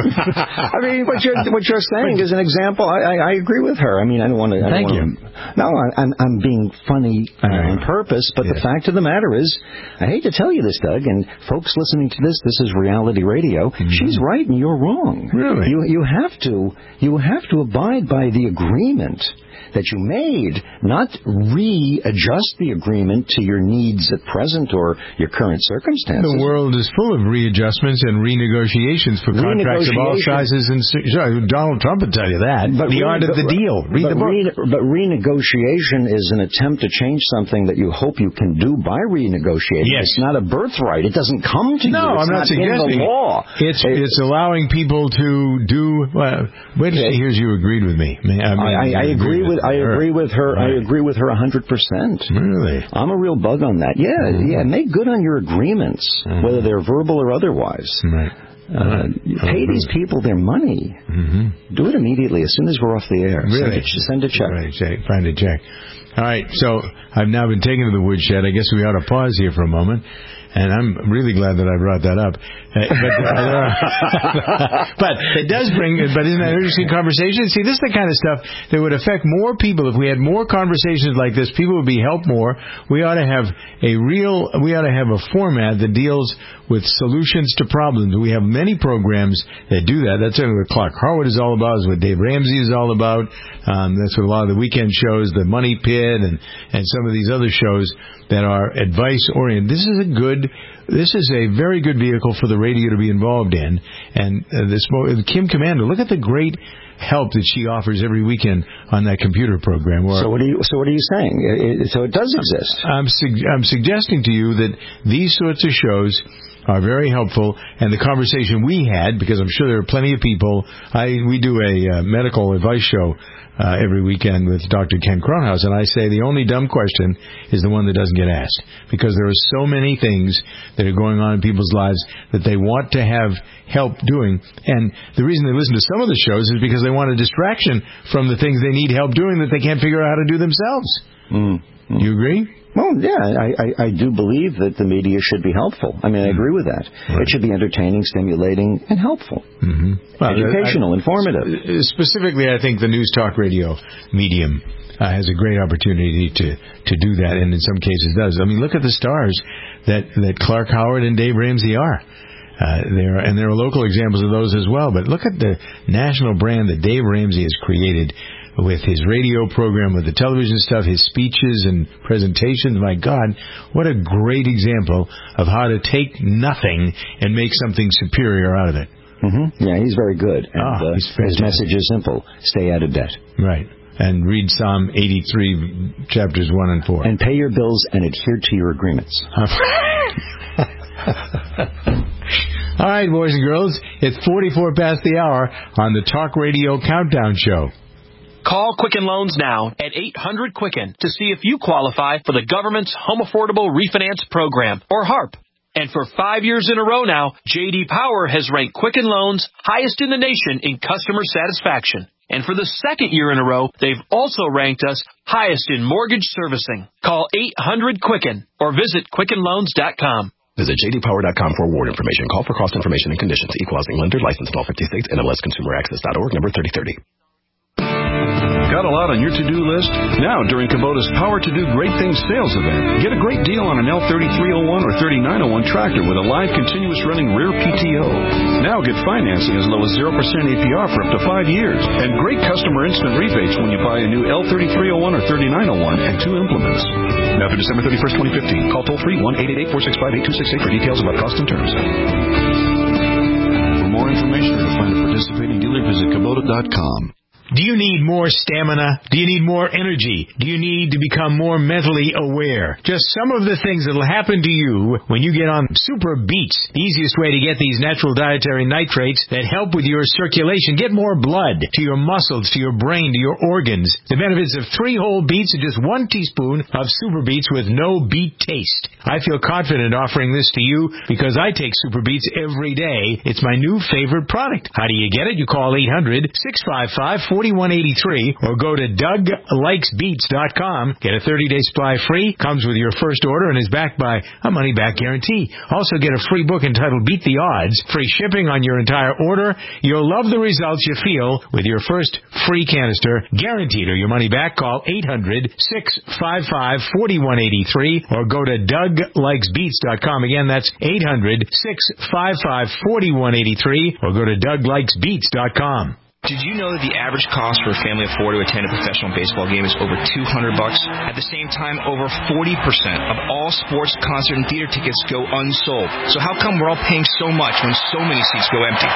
Speaker 4: I mean, what you're what you're saying is an example. I, I, I agree with her. I mean, I don't want to. I
Speaker 3: Thank
Speaker 4: don't
Speaker 3: you.
Speaker 4: Wanna, no, I, I'm I'm being funny uh, on purpose. But
Speaker 3: yes.
Speaker 4: the fact of the matter is, I hate to tell you this, Doug, and folks listening to this, this is reality radio. Mm-hmm. She's right and you're wrong.
Speaker 3: Really?
Speaker 4: You you have to you have to abide by the agreement that you made, not readjust the agreement to your needs at present or your current circumstances.
Speaker 3: The world is full of readjustments and renegotiations for contracts of all sizes. And Donald Trump would tell you that.
Speaker 4: But
Speaker 3: the art of the deal. Read
Speaker 4: but,
Speaker 3: the book.
Speaker 4: Re, but renegotiation is an attempt to change something that you hope you can do by renegotiating.
Speaker 3: Yes.
Speaker 4: It's not a birthright. It doesn't come to
Speaker 3: no,
Speaker 4: you. It's
Speaker 3: I'm not,
Speaker 4: not
Speaker 3: suggesting
Speaker 4: in the law.
Speaker 3: It's
Speaker 4: it,
Speaker 3: it's allowing people to do. Well, wait till she hears you agreed with me. I, mean,
Speaker 4: I, I, I agree with. I
Speaker 3: her.
Speaker 4: agree with her.
Speaker 3: Right.
Speaker 4: I agree with her a hundred percent.
Speaker 3: Really,
Speaker 4: I'm a real bug on that. Yeah, mm-hmm. yeah. Make good on your agreements, mm-hmm. whether they're verbal or otherwise.
Speaker 3: Right.
Speaker 4: Uh, pay these people their money.
Speaker 3: Mm-hmm.
Speaker 4: Do it immediately as soon as we're off the air.
Speaker 3: Really?
Speaker 4: Send a, send a check.
Speaker 3: Right, check. Find a check. All right. So I've now been taken to the woodshed. I guess we ought to pause here for a moment. And I'm really glad that I brought that up. Uh, but, uh, but it does bring, but isn't that an interesting conversation? See, this is the kind of stuff that would affect more people. If we had more conversations like this, people would be helped more. We ought to have a real, we ought to have a format that deals with solutions to problems. We have many programs that do that. That's what Clark Harwood is all about. That's what Dave Ramsey is all about. Um, that's what a lot of the weekend shows, the Money Pit, and, and some of these other shows that are advice-oriented. This is a good, this is a very good vehicle for the radio to be involved in. And uh, this Kim Commander, look at the great help that she offers every weekend on that computer program. Where
Speaker 4: so what are you? So what are you saying? It, so it does exist.
Speaker 3: I'm su- I'm suggesting to you that these sorts of shows are very helpful, and the conversation we had, because I'm sure there are plenty of people. I we do a uh, medical advice show uh, every weekend with Doctor Ken Cronhouse, and I say the only dumb question is the one that doesn't get asked, because there are so many things that are going on in people's lives that they want to have help doing, and the reason they listen to some of the shows is because they want a distraction from the things they need help doing that they can't figure out how to do themselves.
Speaker 4: Mm-hmm.
Speaker 3: You agree?
Speaker 4: Well, yeah, I, I, I do believe that the media should be helpful. I mean, I agree with that. Right. It should be entertaining, stimulating, and helpful.
Speaker 3: Mm-hmm. Well,
Speaker 4: Educational,
Speaker 3: I,
Speaker 4: informative.
Speaker 3: Specifically, I think the news talk radio medium uh, has a great opportunity to, to do that, and in some cases does. I mean, look at the stars that, that Clark Howard and Dave Ramsey are. Uh, there and there are local examples of those as well. But look at the national brand that Dave Ramsey has created with his radio program, with the television stuff, his speeches and presentations. My God, what a great example of how to take nothing and make something superior out of it.
Speaker 4: Mm-hmm. Yeah, he's very good. And,
Speaker 3: oh,
Speaker 4: uh, his message is simple: stay out of debt.
Speaker 3: Right. And read Psalm eighty-three, chapters one and four.
Speaker 4: And pay your bills and adhere to your agreements.
Speaker 3: All right, boys and girls, it's forty-four past the hour on the Talk Radio Countdown Show.
Speaker 11: Call Quicken Loans now at eight hundred Quicken to see if you qualify for the government's Home Affordable Refinance Program, or HARP. And for five years in a row now, J D Power has ranked Quicken Loans highest in the nation in customer satisfaction. And for the second year in a row, they've also ranked us highest in mortgage servicing. Call eight hundred Quicken or visit Quicken Loans dot com.
Speaker 10: Visit j d power dot com for award information. Call for cost information and conditions. Equal housing lender, licensed in all fifty states, N M L S consumer access dot org, number thirty thirty.
Speaker 2: Got a lot on your to-do list? Now, during Kubota's Power to Do Great Things sales event, get a great deal on an L thirty-three oh one or thirty-nine oh one tractor with a live continuous running rear P T O. Now get financing as low as zero percent A P R for up to five years. And great customer instant rebates when you buy a new L thirty-three oh one or thirty-nine oh one and two implements. Now through December thirty-first, twenty fifteen. Call toll free one eight eight eight, four six five, eight two six eight for details about cost and terms. For more information or to find a participating dealer, visit Kubota dot com.
Speaker 3: Do you need more stamina? Do you need more energy? Do you need to become more mentally aware? Just some of the things that will happen to you when you get on Super Beets, the easiest way to get these natural dietary nitrates that help with your circulation. Get more blood to your muscles, to your brain, to your organs. The benefits of three whole beets and just one teaspoon of Super Beets with no beet taste. I feel confident offering this to you because I take Super Beets every day. It's my new favorite product. How do you get it? You call eight hundred, six five five, four one eight three or go to doug likes beets dot com. Get a thirty-day supply free. Comes with your first order and is backed by a money-back guarantee. Also get a free book entitled Beat the Odds. Free shipping on your entire order. You'll love the results you feel with your first free canister. Guaranteed or your money back. Call eight hundred, six five five, four one eight three or go to doug likes beets dot com. Again, that's eight hundred, six five five, four one eight three or go to doug likes beets dot com.
Speaker 7: Did you know that the average cost for a family of four to attend a professional baseball game is over two hundred bucks? At the same time, over forty percent of all sports, concert, and theater tickets go unsold. So how come we're all paying so much when so many seats go empty?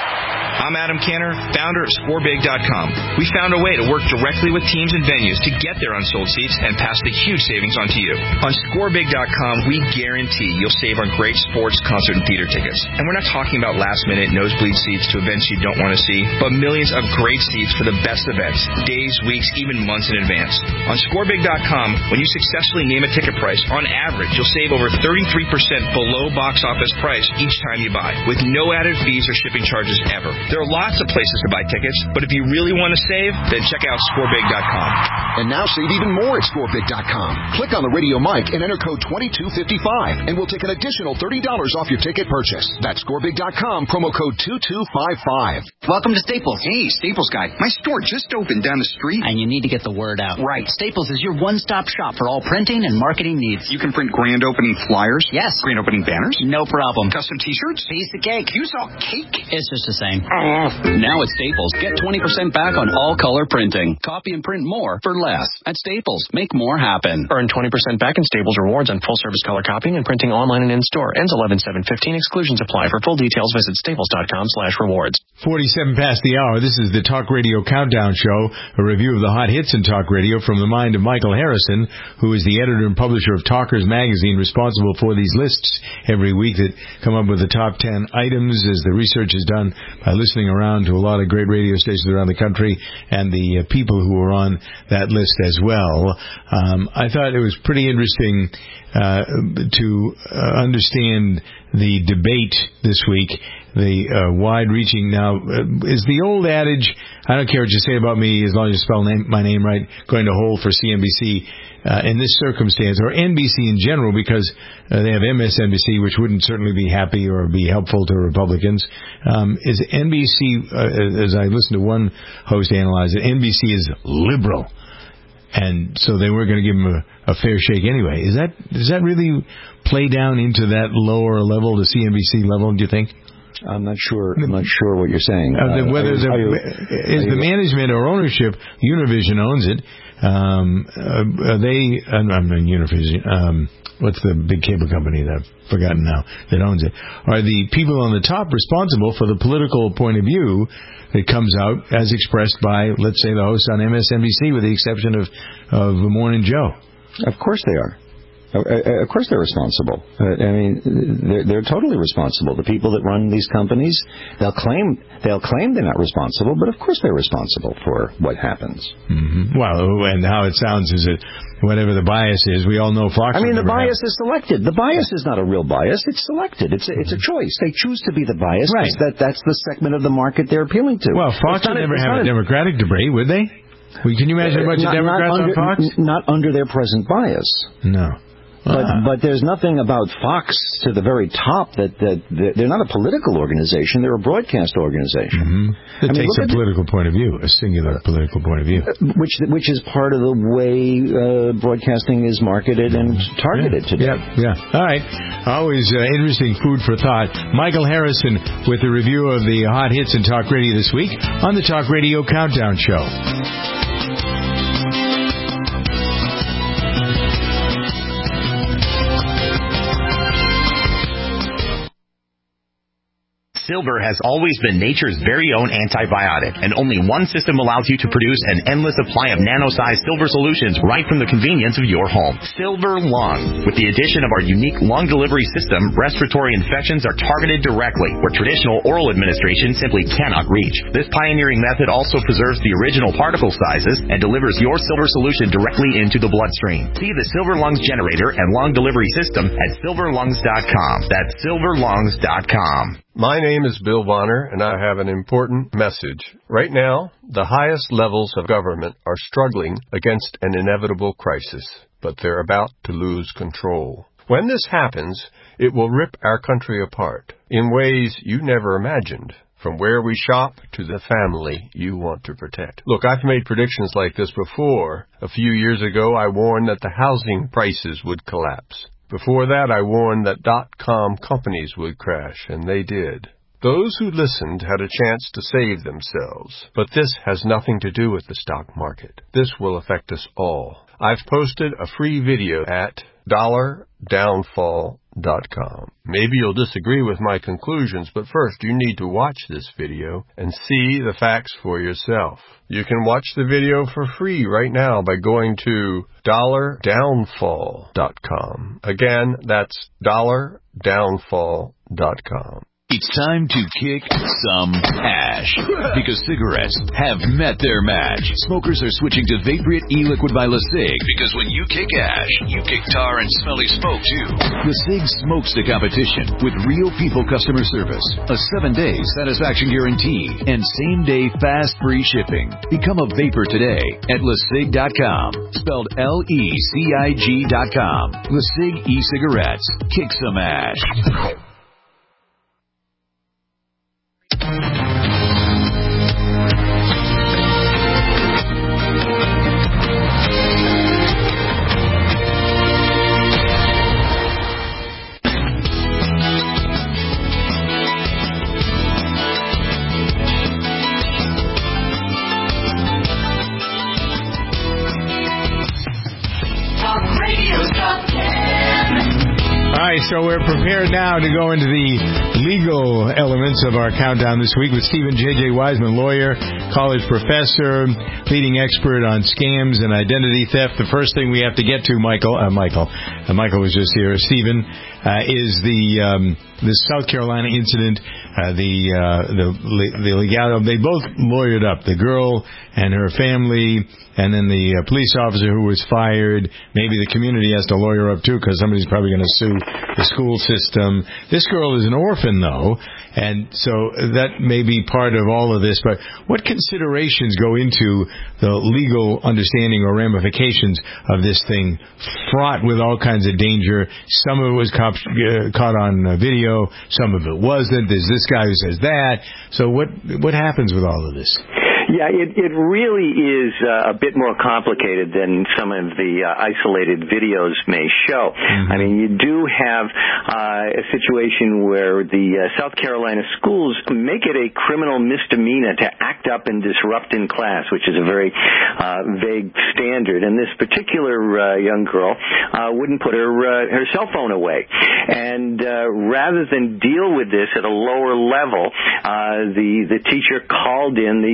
Speaker 7: I'm Adam Canner, founder of score big dot com. We found a way to work directly with teams and venues to get their unsold seats and pass the huge savings on to you. On score big dot com, we guarantee you'll save on great sports, concert, and theater tickets. And we're not talking about last-minute nosebleed seats to events you don't want to see, but millions of great seats for the best events, days, weeks, even months in advance. On score big dot com, when you successfully name a ticket price, on average, you'll save over thirty-three percent below box office price each time you buy, with no added fees or shipping charges ever. There are lots of places to buy tickets, but if you really want to save, then check out score big dot com.
Speaker 8: And now save even more at score big dot com. Click on the radio mic and enter code twenty-two fifty-five, and we'll take an additional thirty dollars off your ticket purchase. That's score big dot com, promo code two two five five.
Speaker 9: Welcome to Staples. Hey, Staples guy. My store just opened down the street.
Speaker 24: And you need to get the word out.
Speaker 9: Right.
Speaker 24: Staples is your one-stop shop for all printing and marketing needs.
Speaker 9: You can print grand opening flyers?
Speaker 24: Yes.
Speaker 9: Grand opening banners?
Speaker 24: No problem.
Speaker 9: Custom t-shirts?
Speaker 24: Piece of cake.
Speaker 9: You saw cake?
Speaker 24: It's just the same.
Speaker 9: Uh,
Speaker 25: Now at Staples, get twenty percent back on all color printing. Copy and print more for less. At Staples, make more happen.
Speaker 10: Earn twenty percent back in Staples rewards on full-service color copying and printing online and in-store. Ends eleven seven fifteen. Exclusions apply. For full details, visit staples dot com slash rewards.
Speaker 3: forty-seven past the hour. This is the Talk Radio Countdown Show, a review of the hot hits in talk radio from the mind of Michael Harrison, who is the editor and publisher of Talkers Magazine, responsible for these lists every week that come up with the top ten items as the research is done by listening around to a lot of great radio stations around the country and the uh, people who are on that list as well. Um, I thought it was pretty interesting uh, to uh, understand the debate this week, the uh, wide-reaching. Now, uh, is the old adage, I don't care what you say about me as long as you spell name, my name right, going to hold for C N B C uh, in this circumstance, or N B C in general, because uh, they have M S N B C, which wouldn't certainly be happy or be helpful to Republicans. Um, is N B C, uh, as I listened to one host analyze it, N B C is liberal. And so they weren't going to give him a, a fair shake anyway. Is that does that really play down into that lower level, the C N B C level, do you think?
Speaker 4: I'm not sure. I'm not sure what you're saying.
Speaker 3: Uh, the, whether
Speaker 4: uh,
Speaker 3: the,
Speaker 4: you,
Speaker 3: is the management or ownership, Univision owns it. Um, uh, are they? Uh, I'm not Univision. Um, what's the big cable company that I've forgotten now that owns it? Are the people on the top responsible for the political point of view that comes out as expressed by, let's say, the hosts on M S N B C, with the exception of of Morning Joe?
Speaker 4: Of course they are. Uh, of course they're responsible. Uh, I mean, they're, they're totally responsible. The people that run these companies, they'll claim they'll claim they're not responsible, but of course they're responsible for what happens.
Speaker 3: Mm-hmm. Well, and how it sounds is that whatever the bias is, we all know Fox.
Speaker 4: I mean, the bias
Speaker 3: have...
Speaker 4: is selected. The bias is not a real bias; it's selected. It's a, it's a choice. They choose to be the bias.
Speaker 3: Right.
Speaker 4: That that's the segment of the market they're appealing to.
Speaker 3: Well, Fox would never have a, a Democratic debate, would they? Well, can you imagine a bunch
Speaker 4: not,
Speaker 3: of Democrats
Speaker 4: under,
Speaker 3: on Fox?
Speaker 4: N- not under their present bias.
Speaker 3: No.
Speaker 4: But
Speaker 3: uh-huh.
Speaker 4: but there's nothing about Fox to the very top that, that, that they're not a political organization. They're a broadcast organization.
Speaker 3: Mm-hmm. It I mean, takes a political point of view, a singular political point of view.
Speaker 4: Which which is part of the way uh, broadcasting is marketed and targeted
Speaker 3: yeah.
Speaker 4: today.
Speaker 3: Yeah, yeah. All right. Always uh, interesting food for thought. Michael Harrison with a review of the hot hits in Talk Radio this week on the Talk Radio Countdown Show.
Speaker 12: Silver has always been nature's very own antibiotic, and only one system allows you to produce an endless supply of nano-sized silver solutions right from the convenience of your home. Silver Lung. With the addition of our unique lung delivery system, respiratory infections are targeted directly, where traditional oral administration simply cannot reach. This pioneering method also preserves the original particle sizes and delivers your silver solution directly into the bloodstream. See the Silver Lungs generator and lung delivery system at silver lungs dot com. That's silver lungs dot com.
Speaker 13: My name is Bill Bonner, and I have an important message. Right now, the highest levels of government are struggling against an inevitable crisis, but they're about to lose control. When this happens, it will rip our country apart in ways you never imagined, from where we shop to the family you want to protect. Look, I've made predictions like this before. A few years ago, I warned that the housing prices would collapse. Before that, I warned that dot-com companies would crash, and they did. Those who listened had a chance to save themselves. But this has nothing to do with the stock market. This will affect us all. I've posted a free video at dollar downfall dot com. Maybe you'll disagree with my conclusions, but first you need to watch this video and see the facts for yourself. You can watch the video for free right now by going to dollar downfall dot com. Again, that's dollar downfall dot com.
Speaker 2: It's time to kick some ash, because cigarettes have met their match. Smokers are switching to Vaporite e-liquid by LeSig, because when you kick ash, you kick tar and smelly smoke too. LeSig smokes the competition with real people customer service, a seven-day satisfaction guarantee, and same-day fast free shipping. Become a vapor today at lesig dot com, spelled L E C I G dot com. LeSig e-cigarettes. Kick some ash.
Speaker 3: So we're prepared now to go into the legal elements of our countdown this week with Stephen J J. Wiseman, lawyer, college professor, leading expert on scams and identity theft. The first thing we have to get to, Michael, uh, Michael, uh, Michael was just here, Stephen, uh, is the um, the South Carolina incident, uh, the uh, the the legality. They both lawyered up, the girl and her family, and then the uh, police officer who was fired. Maybe the community has to lawyer up too, because somebody's probably going to sue the school system. This girl is an orphan, though, and so that may be part of all of this. But what considerations go into the legal understanding or ramifications of this thing, fraught with all kinds of danger? Some of it was cop- uh, caught on uh, video, some of it wasn't. There's this guy who says that. So what what happens with all of this?
Speaker 16: Yeah, it, it really is uh, a bit more complicated than some of the uh, isolated videos may show. Mm-hmm. I mean, you do have uh, a situation where the uh, South Carolina schools make it a criminal misdemeanor to act up and disrupt in class, which is a very uh, vague standard. And this particular uh, young girl uh, wouldn't put her uh, her cell phone away. And uh, rather than deal with this at a lower level, uh, the the teacher called in the police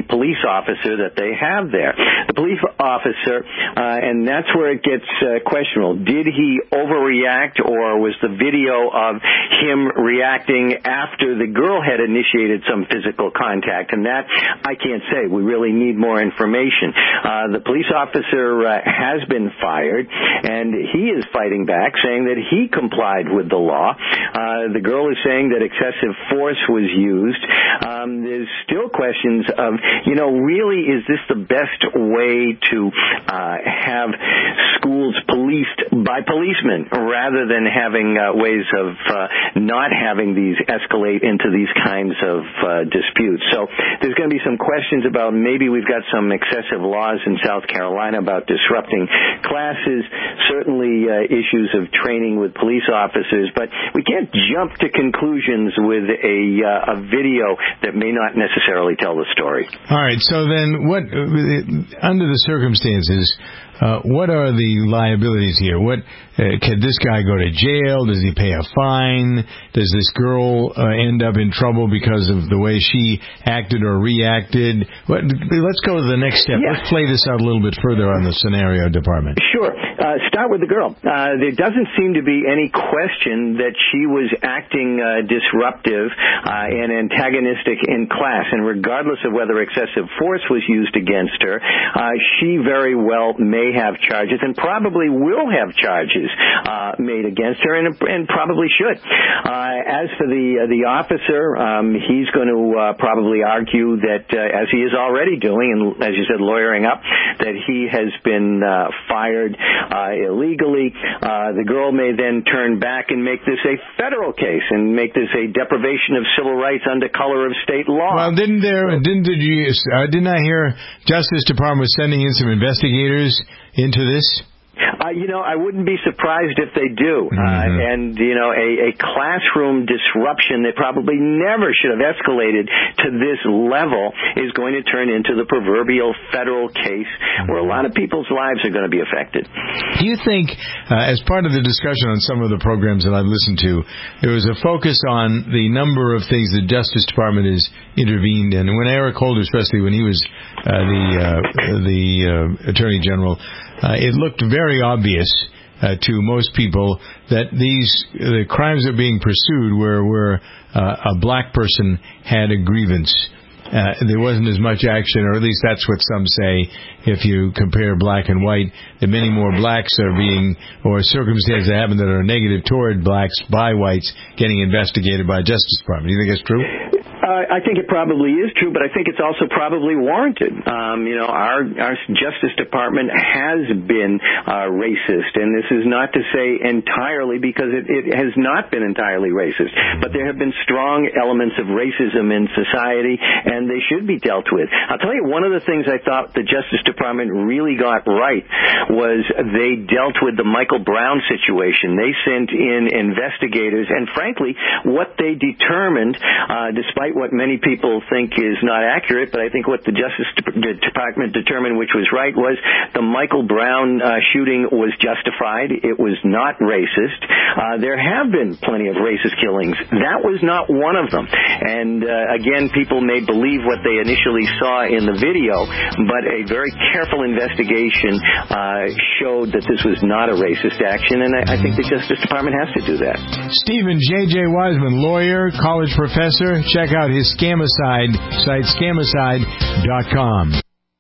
Speaker 16: officer that they have there. The police officer, uh, and that's where it gets uh, questionable. Did he overreact, or was the video of him reacting after the girl had initiated some physical contact? And that I can't say. We really need more information. Uh, the police officer uh, has been fired, and he is fighting back, saying that he complied with the law. Uh, the girl is saying that excessive force was used. Um, there's still questions of, you know, really, is this the best way to uh, have schools policed by policemen rather than having uh, ways of uh, not having these escalate into these kinds of uh, disputes? So there's going to be some questions about maybe we've got some excessive laws in South Carolina about disrupting classes, certainly uh, issues of training with police officers, but we can't jump to conclusions with a, uh, a video that may not necessarily tell the story.
Speaker 3: All right, so then what, uh, under the circumstances, Uh, what are the liabilities here? What uh, can this guy go to jail? Does he pay a fine? Does this girl uh, end up in trouble because of the way she acted or reacted? What, let's go to the next step.
Speaker 16: Yeah.
Speaker 3: Let's play this out a little bit further on the scenario department.
Speaker 16: Sure. Uh, start with the girl. Uh, there doesn't seem to be any question that she was acting uh, disruptive uh, and antagonistic in class, and regardless of whether excessive force was used against her, uh, she very well may have charges and probably will have charges uh, made against her, and, and probably should. Uh, as for the uh, the officer, um, he's going to uh, probably argue that, uh, as he is already doing, and as you said, lawyering up, that he has been uh, fired uh, illegally. Uh, the girl may then turn back and make this a federal case and make this a deprivation of civil rights under color of state law.
Speaker 3: Well, didn't there? Didn't did you? Uh, didn't I hear Justice Department was sending in some investigators into this?
Speaker 16: Uh, you know, I wouldn't be surprised if they do.
Speaker 3: Mm-hmm.
Speaker 16: Uh, and, you know, a, a classroom disruption that probably never should have escalated to this level is going to turn into the proverbial federal case mm-hmm. where a lot of people's lives are going to be affected.
Speaker 3: Do you think, uh, as part of the discussion on some of the programs that I've listened to, there was a focus on the number of things the Justice Department has intervened in? And when Eric Holder, especially when he was uh, the, uh, the uh, Attorney General, Uh, it looked very obvious uh, to most people that these the crimes are being pursued where where uh, a black person had a grievance. Uh, there wasn't as much action, or at least that's what some say. If you compare black and white, that many more blacks are being, or circumstances that happen that are negative toward blacks by whites, getting investigated by the Justice Department. Do you think that's true?
Speaker 16: Uh, I think it probably is true, but I think it's also probably warranted. Um, you know, our our Justice Department has been uh, racist, and this is not to say entirely, because it, it has not been entirely racist, but there have been strong elements of racism in society, and they should be dealt with. I'll tell you, one of the things I thought the Justice Department really got right was they dealt with the Michael Brown situation. They sent in investigators, and frankly, what they determined, uh, despite what many people think is not accurate, but I think what the Justice Department determined, which was right, was the Michael Brown uh, shooting was justified. It was not racist. Uh, there have been plenty of racist killings. That was not one of them. And uh, again, people may believe what they initially saw in the video, but a very careful investigation uh, showed that this was not a racist action, and I, I think the Justice Department has to do that.
Speaker 3: Stephen J J. Wiseman, lawyer, college professor. Check out his Scamicide site, scamicide dot com.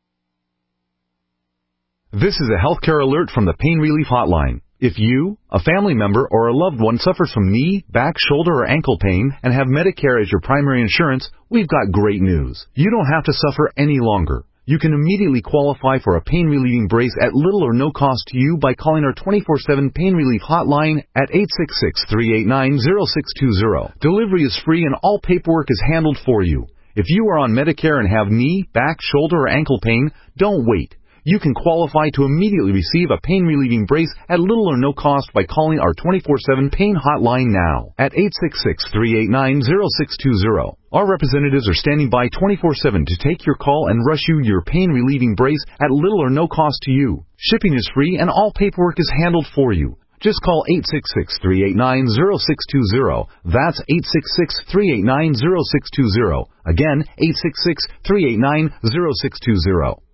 Speaker 14: This is a healthcare alert from the Pain Relief Hotline. If you, a family member, or a loved one suffers from knee, back, shoulder, or ankle pain and have Medicare as your primary insurance, we've got great news. You don't have to suffer any longer. You can immediately qualify for a pain-relieving brace at little or no cost to you by calling our twenty-four seven Pain Relief Hotline at eight six six, three eight nine, zero six two zero. Delivery is free and all paperwork is handled for you. If you are on Medicare and have knee, back, shoulder, or ankle pain, don't wait. You can qualify to immediately receive a pain-relieving brace at little or no cost by calling our twenty-four seven Pain Hotline now at eight six six, three eight nine, zero six two zero. Our representatives are standing by twenty-four seven to take your call and rush you your pain-relieving brace at little or no cost to you. Shipping is free and all paperwork is handled for you. Just call eight six six, three eight nine, zero six two zero. That's eight six six, three eight nine, zero six two zero. Again, eight six six, three eight nine, zero six two zero.